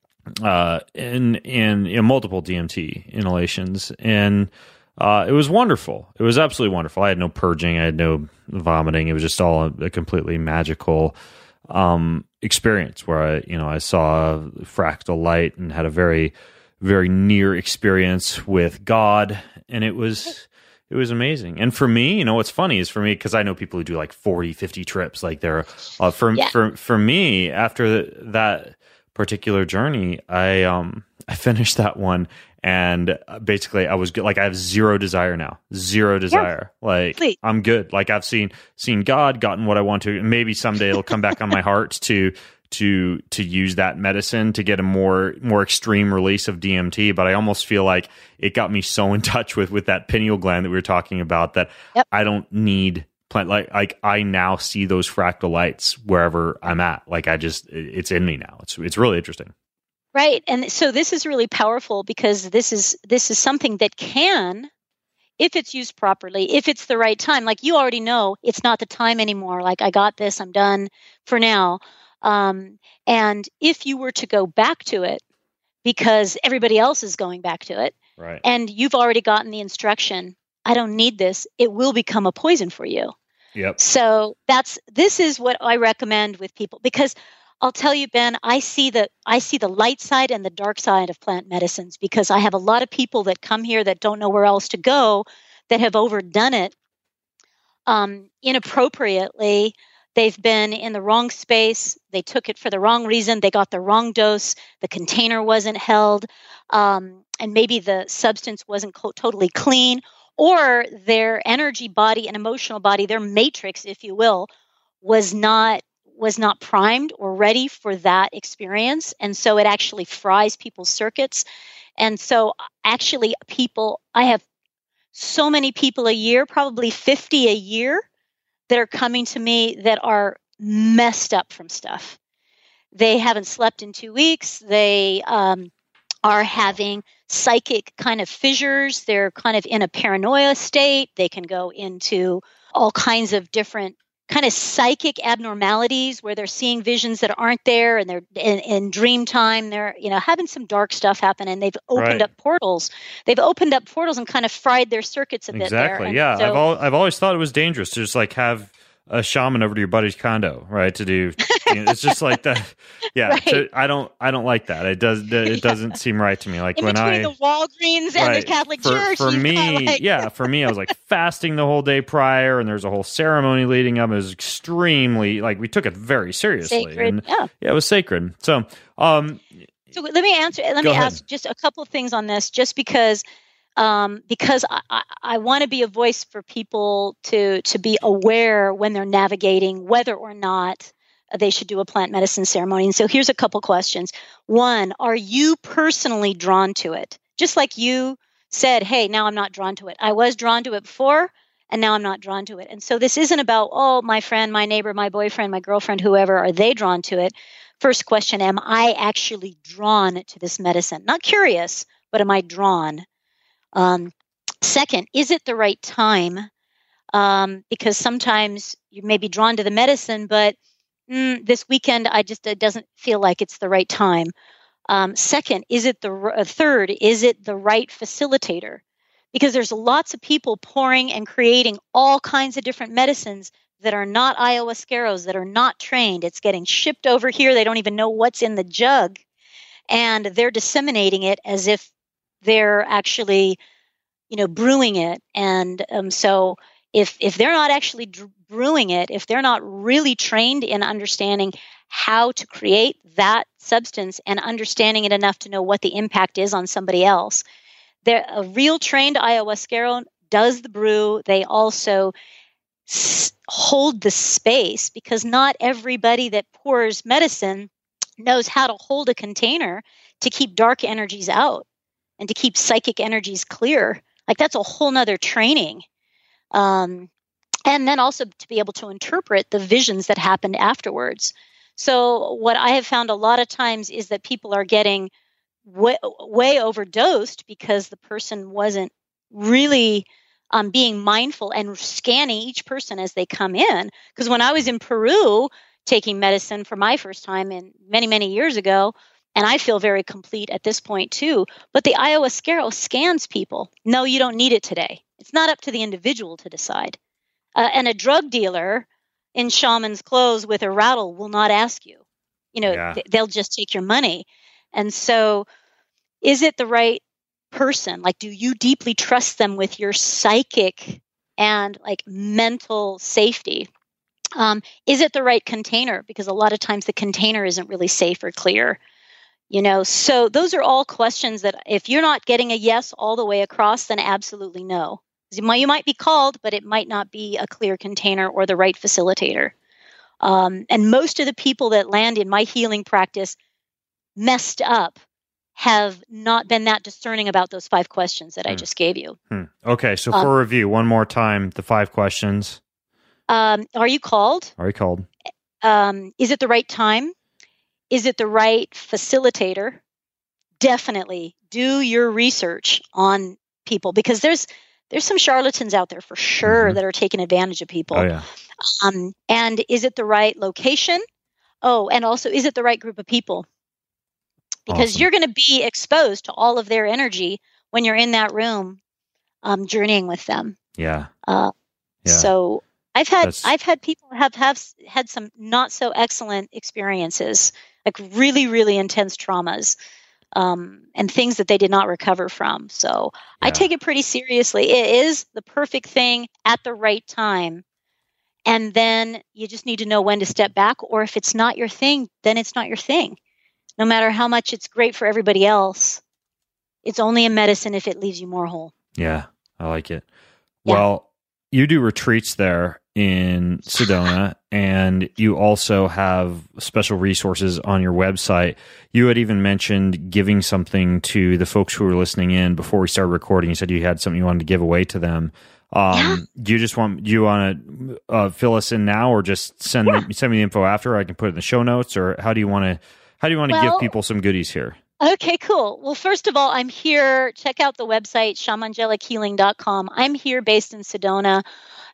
Speaker 1: uh, and and you know, multiple D M T inhalations, and uh, it was wonderful. It was absolutely wonderful. I had no purging, I had no vomiting. It was just all a, a completely magical um, experience where I, you know, I saw fractal light and had a very, very near experience with God, and it was. It was amazing. And for me, you know, what's funny is for me, because I know people who do like forty, fifty trips, like they're, uh, for,
Speaker 2: Yeah.
Speaker 1: for, for me, after that particular journey, I, um, I finished that one, and basically I was good. Like I have zero desire now, zero desire. Like
Speaker 2: Complete.
Speaker 1: I'm good. Like I've seen, seen God, gotten what I want to, and maybe someday it'll come back on my heart to, to to use that medicine to get a more more extreme release of D M T, but I almost feel like it got me so in touch with with that pineal gland that we were talking about that yep. I don't need plant like like I now see those fractal lights wherever I'm at. Like I just it's in me now. It's it's really interesting.
Speaker 2: Right. And so this is really powerful because this is this is something that can, if it's used properly, if it's the right time, like you already know it's not the time anymore. Like I got this, I'm done for now. Um, and if you were to go back to it because everybody else is going back to it,
Speaker 1: right,
Speaker 2: and you've already gotten the instruction, I don't need this, it will become a poison for you.
Speaker 1: Yep.
Speaker 2: So that's this is what I recommend with people because I'll tell you, Ben, I see the I see the light side and the dark side of plant medicines because I have a lot of people that come here that don't know where else to go, that have overdone it um, inappropriately. They've been in the wrong space. They took it for the wrong reason. They got the wrong dose. The container wasn't held, um, and maybe the substance wasn't co- totally clean, or their energy body and emotional body, their matrix, if you will, was not. was not primed or ready for that experience. And so it actually fries people's circuits. And so actually people, I have so many people a year, probably fifty a year, that are coming to me that are messed up from stuff. They haven't slept in two weeks. They um, are having psychic kind of fissures. They're kind of in a paranoia state. They can go into all kinds of different kind of psychic abnormalities where they're seeing visions that aren't there, and they're in, in dream time. They're, you know, having some dark stuff happen, and they've opened
Speaker 1: right.
Speaker 2: up portals. They've opened up portals and kind of fried their circuits a bit.
Speaker 1: Exactly.
Speaker 2: There.
Speaker 1: Yeah.
Speaker 2: So,
Speaker 1: I've al- I've always thought it was dangerous to just like have a shaman over to your buddy's condo, right? To do, you know, it's just like that. Yeah.
Speaker 2: Right.
Speaker 1: To, I don't, I don't like that. It does, it yeah. doesn't seem right to me. Like
Speaker 2: in
Speaker 1: when
Speaker 2: between
Speaker 1: I,
Speaker 2: the Walgreens and
Speaker 1: right,
Speaker 2: the Catholic
Speaker 1: for,
Speaker 2: Church.
Speaker 1: For me,
Speaker 2: like...
Speaker 1: yeah, for me, I was like fasting the whole day prior, and there's a whole ceremony leading up. It was extremely, like, we took it very seriously.
Speaker 2: Sacred.
Speaker 1: And,
Speaker 2: yeah.
Speaker 1: yeah, it was sacred. So, um,
Speaker 2: so let me answer, let me ahead. ask just a couple of things on this, just because Um, because I, I, I want to be a voice for people to to be aware when they're navigating whether or not they should do a plant medicine ceremony. And so here's a couple questions. One, are you personally drawn to it? Just like you said, hey, now I'm not drawn to it. I was drawn to it before, and now I'm not drawn to it. And so this isn't about, oh, my friend, my neighbor, my boyfriend, my girlfriend, whoever, are they drawn to it? First question, am I actually drawn to this medicine? Not curious, but am I drawn? Um, second, is it the right time? Um, because sometimes you may be drawn to the medicine, but mm, this weekend, I just, it doesn't feel like it's the right time. Um, second, is it the uh, third, is it the right facilitator? Because there's lots of people pouring and creating all kinds of different medicines that are not ayahuasqueros, that are not trained. It's getting shipped over here. They don't even know what's in the jug. And they're disseminating it as if they're actually, you know, brewing it. And um, so if if they're not actually dr- brewing it, if they're not really trained in understanding how to create that substance and understanding it enough to know what the impact is on somebody else, they're, a real trained ayahuasquero does the brew. They also s- hold the space, because not everybody that pours medicine knows how to hold a container to keep dark energies out and to keep psychic energies clear. Like, that's a whole nother training. Um, and then also to be able to interpret the visions that happened afterwards. So what I have found a lot of times is that people are getting way, way overdosed because the person wasn't really um, being mindful and scanning each person as they come in. Because when I was in Peru taking medicine for my first time in many, many years ago, and I feel very complete at this point too, but the ayahuasquero scans people. No, you don't need it today. It's not up to the individual to decide. Uh, and a drug dealer in shaman's clothes with a rattle will not ask you. You know,
Speaker 1: Yeah.
Speaker 2: th- they'll just take your money. And so is it the right person? Like, do you deeply trust them with your psychic and like mental safety? Um, is it the right container? Because a lot of times the container isn't really safe or clear. You know, so those are all questions that if you're not getting a yes all the way across, then absolutely no. You might, you might be called, but it might not be a clear container or the right facilitator. Um, and most of the people that land in my healing practice messed up have not been that discerning about those five questions that hmm. I just gave you.
Speaker 1: Hmm. Okay, so for um, review, one more time, the five questions.
Speaker 2: Um, are you called?
Speaker 1: Are you called?
Speaker 2: Um, is it the right time? Is it the right facilitator? Definitely do your research on people, because there's there's some charlatans out there for sure mm-hmm. that are taking advantage of people.
Speaker 1: Oh, yeah.
Speaker 2: Um, and is it the right location? Oh, and also, is it the right group of people? Because awesome. You're going to be exposed to all of their energy when you're in that room, um, journeying with them.
Speaker 1: Yeah.
Speaker 2: Uh,
Speaker 1: yeah.
Speaker 2: So I've had
Speaker 1: That's...
Speaker 2: I've had people have, have had some not so excellent experiences, like really, really intense traumas. Um, and things that they did not recover from. So yeah. I take it pretty seriously. It is the perfect thing at the right time. And then you just need to know when to step back, or if it's not your thing, then it's not your thing. No matter how much it's great for everybody else, it's only a medicine if it leaves you more whole.
Speaker 1: Yeah, I like it. Yeah. Well, you do retreats there in Sedona, and you also have special resources on your website. You had even mentioned giving something to the folks who were listening in before we started recording. You said you had something you wanted to give away to them. Um, yeah. Do you just want, do you want to uh, fill us in now, or just send yeah. me, send me the info after? I can put it in the show notes, or how do you want to, how do you want to well, give people some goodies here?
Speaker 2: Okay, cool. Well, first of all, I'm here. Check out the website, shamangelic healing dot com. I'm here based in Sedona,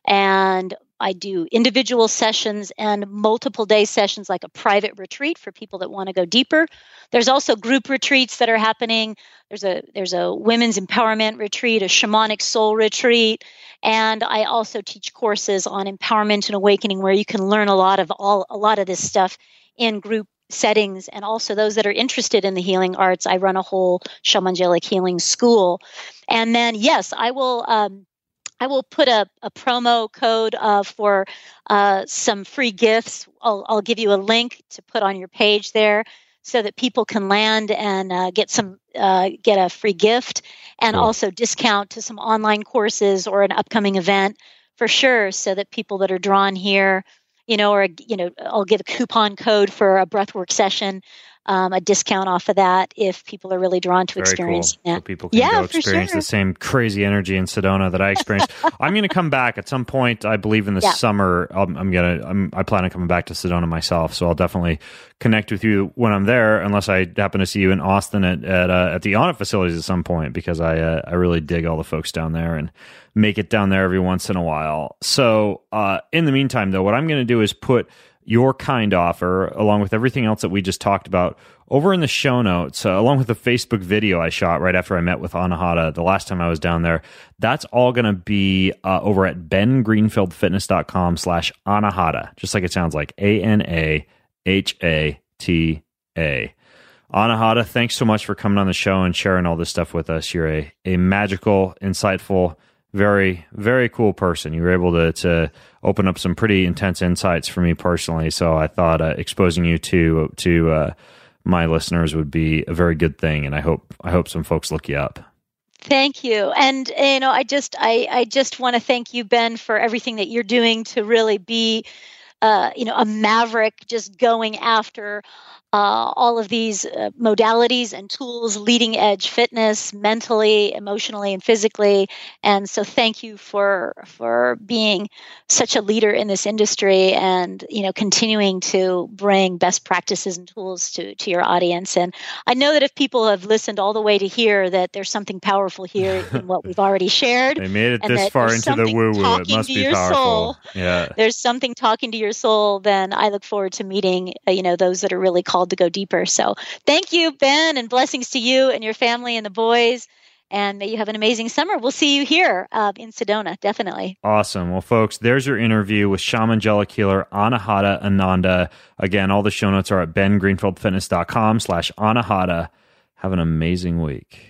Speaker 2: and I do individual sessions and multiple day sessions, like a private retreat for people that want to go deeper. There's also group retreats that are happening. There's a there's a women's empowerment retreat, a shamanic soul retreat, and I also teach courses on empowerment and awakening, where you can learn a lot of all a lot of this stuff in group settings. And also those that are interested in the healing arts, I run a whole shamangelic healing school. And then yes, I will. Um, I will put a, a promo code uh, for uh, some free gifts. I'll, I'll give you a link to put on your page there, so that people can land and uh, get some uh, get a free gift, and cool. also discount to some online courses or an upcoming event for sure, so that people that are drawn here, you know, or you know, I'll give a coupon code for a breathwork session. Um, a discount off of that if people are really drawn to
Speaker 1: Very
Speaker 2: experiencing
Speaker 1: cool.
Speaker 2: that.
Speaker 1: So people can
Speaker 2: yeah,
Speaker 1: go experience
Speaker 2: sure.
Speaker 1: the same crazy energy in Sedona that I experienced. I'm going to come back at some point. I believe in the yeah. summer. I'm, I'm going to. I'm, I plan on coming back to Sedona myself. So I'll definitely connect with you when I'm there, unless I happen to see you in Austin at at, uh, at the Onnit facilities at some point, because I uh, I really dig all the folks down there and make it down there every once in a while. So uh, in the meantime, though, what I'm going to do is put your kind offer, along with everything else that we just talked about, over in the show notes, uh, along with the Facebook video I shot right after I met with Anahata the last time I was down there. That's all going to be uh, over at ben greenfield fitness dot com slash Anahata, just like it sounds, like A N A H A T A. Anahata, thanks so much for coming on the show and sharing all this stuff with us. You're a, a magical, insightful, very, very cool person. You were able to, to open up some pretty intense insights for me personally. So I thought uh, exposing you to to uh, my listeners would be a very good thing, and I hope I hope some folks look you up.
Speaker 2: Thank you, and you know, I just I I just want to thank you, Ben, for everything that you're doing to really be, uh, you know, a maverick, just going after Uh, all of these uh, modalities and tools, leading edge fitness, mentally, emotionally, and physically. And so thank you for for being such a leader in this industry, and you know, continuing to bring best practices and tools to, to your audience. And I know that if people have listened all the way to here, that there's something powerful here in what we've already shared.
Speaker 1: They made it this far into the woo-woo. It must be powerful.
Speaker 2: Soul.
Speaker 1: Yeah.
Speaker 2: There's something talking to your soul. Then I look forward to meeting, uh, you know, those that are really called to go deeper. So thank you, Ben, and blessings to you and your family and the boys. And may you have an amazing summer. We'll see you here uh, in Sedona, definitely.
Speaker 1: Awesome. Well, folks, there's your interview with Shamangelic healer Anahata Ananda. Again, all the show notes are at ben greenfield fitness dot com slash Anahata. Have an amazing week.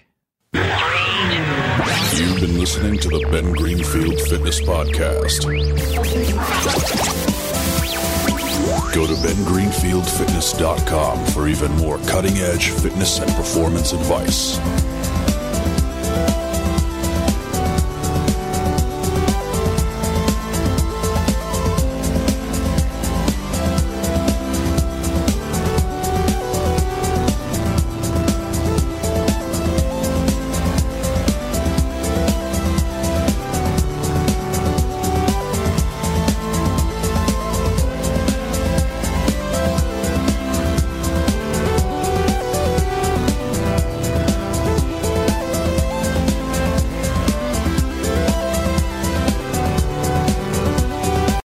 Speaker 3: You've been listening to the Ben Greenfield Fitness Podcast. Go to ben greenfield fitness dot com for even more cutting-edge fitness and performance advice.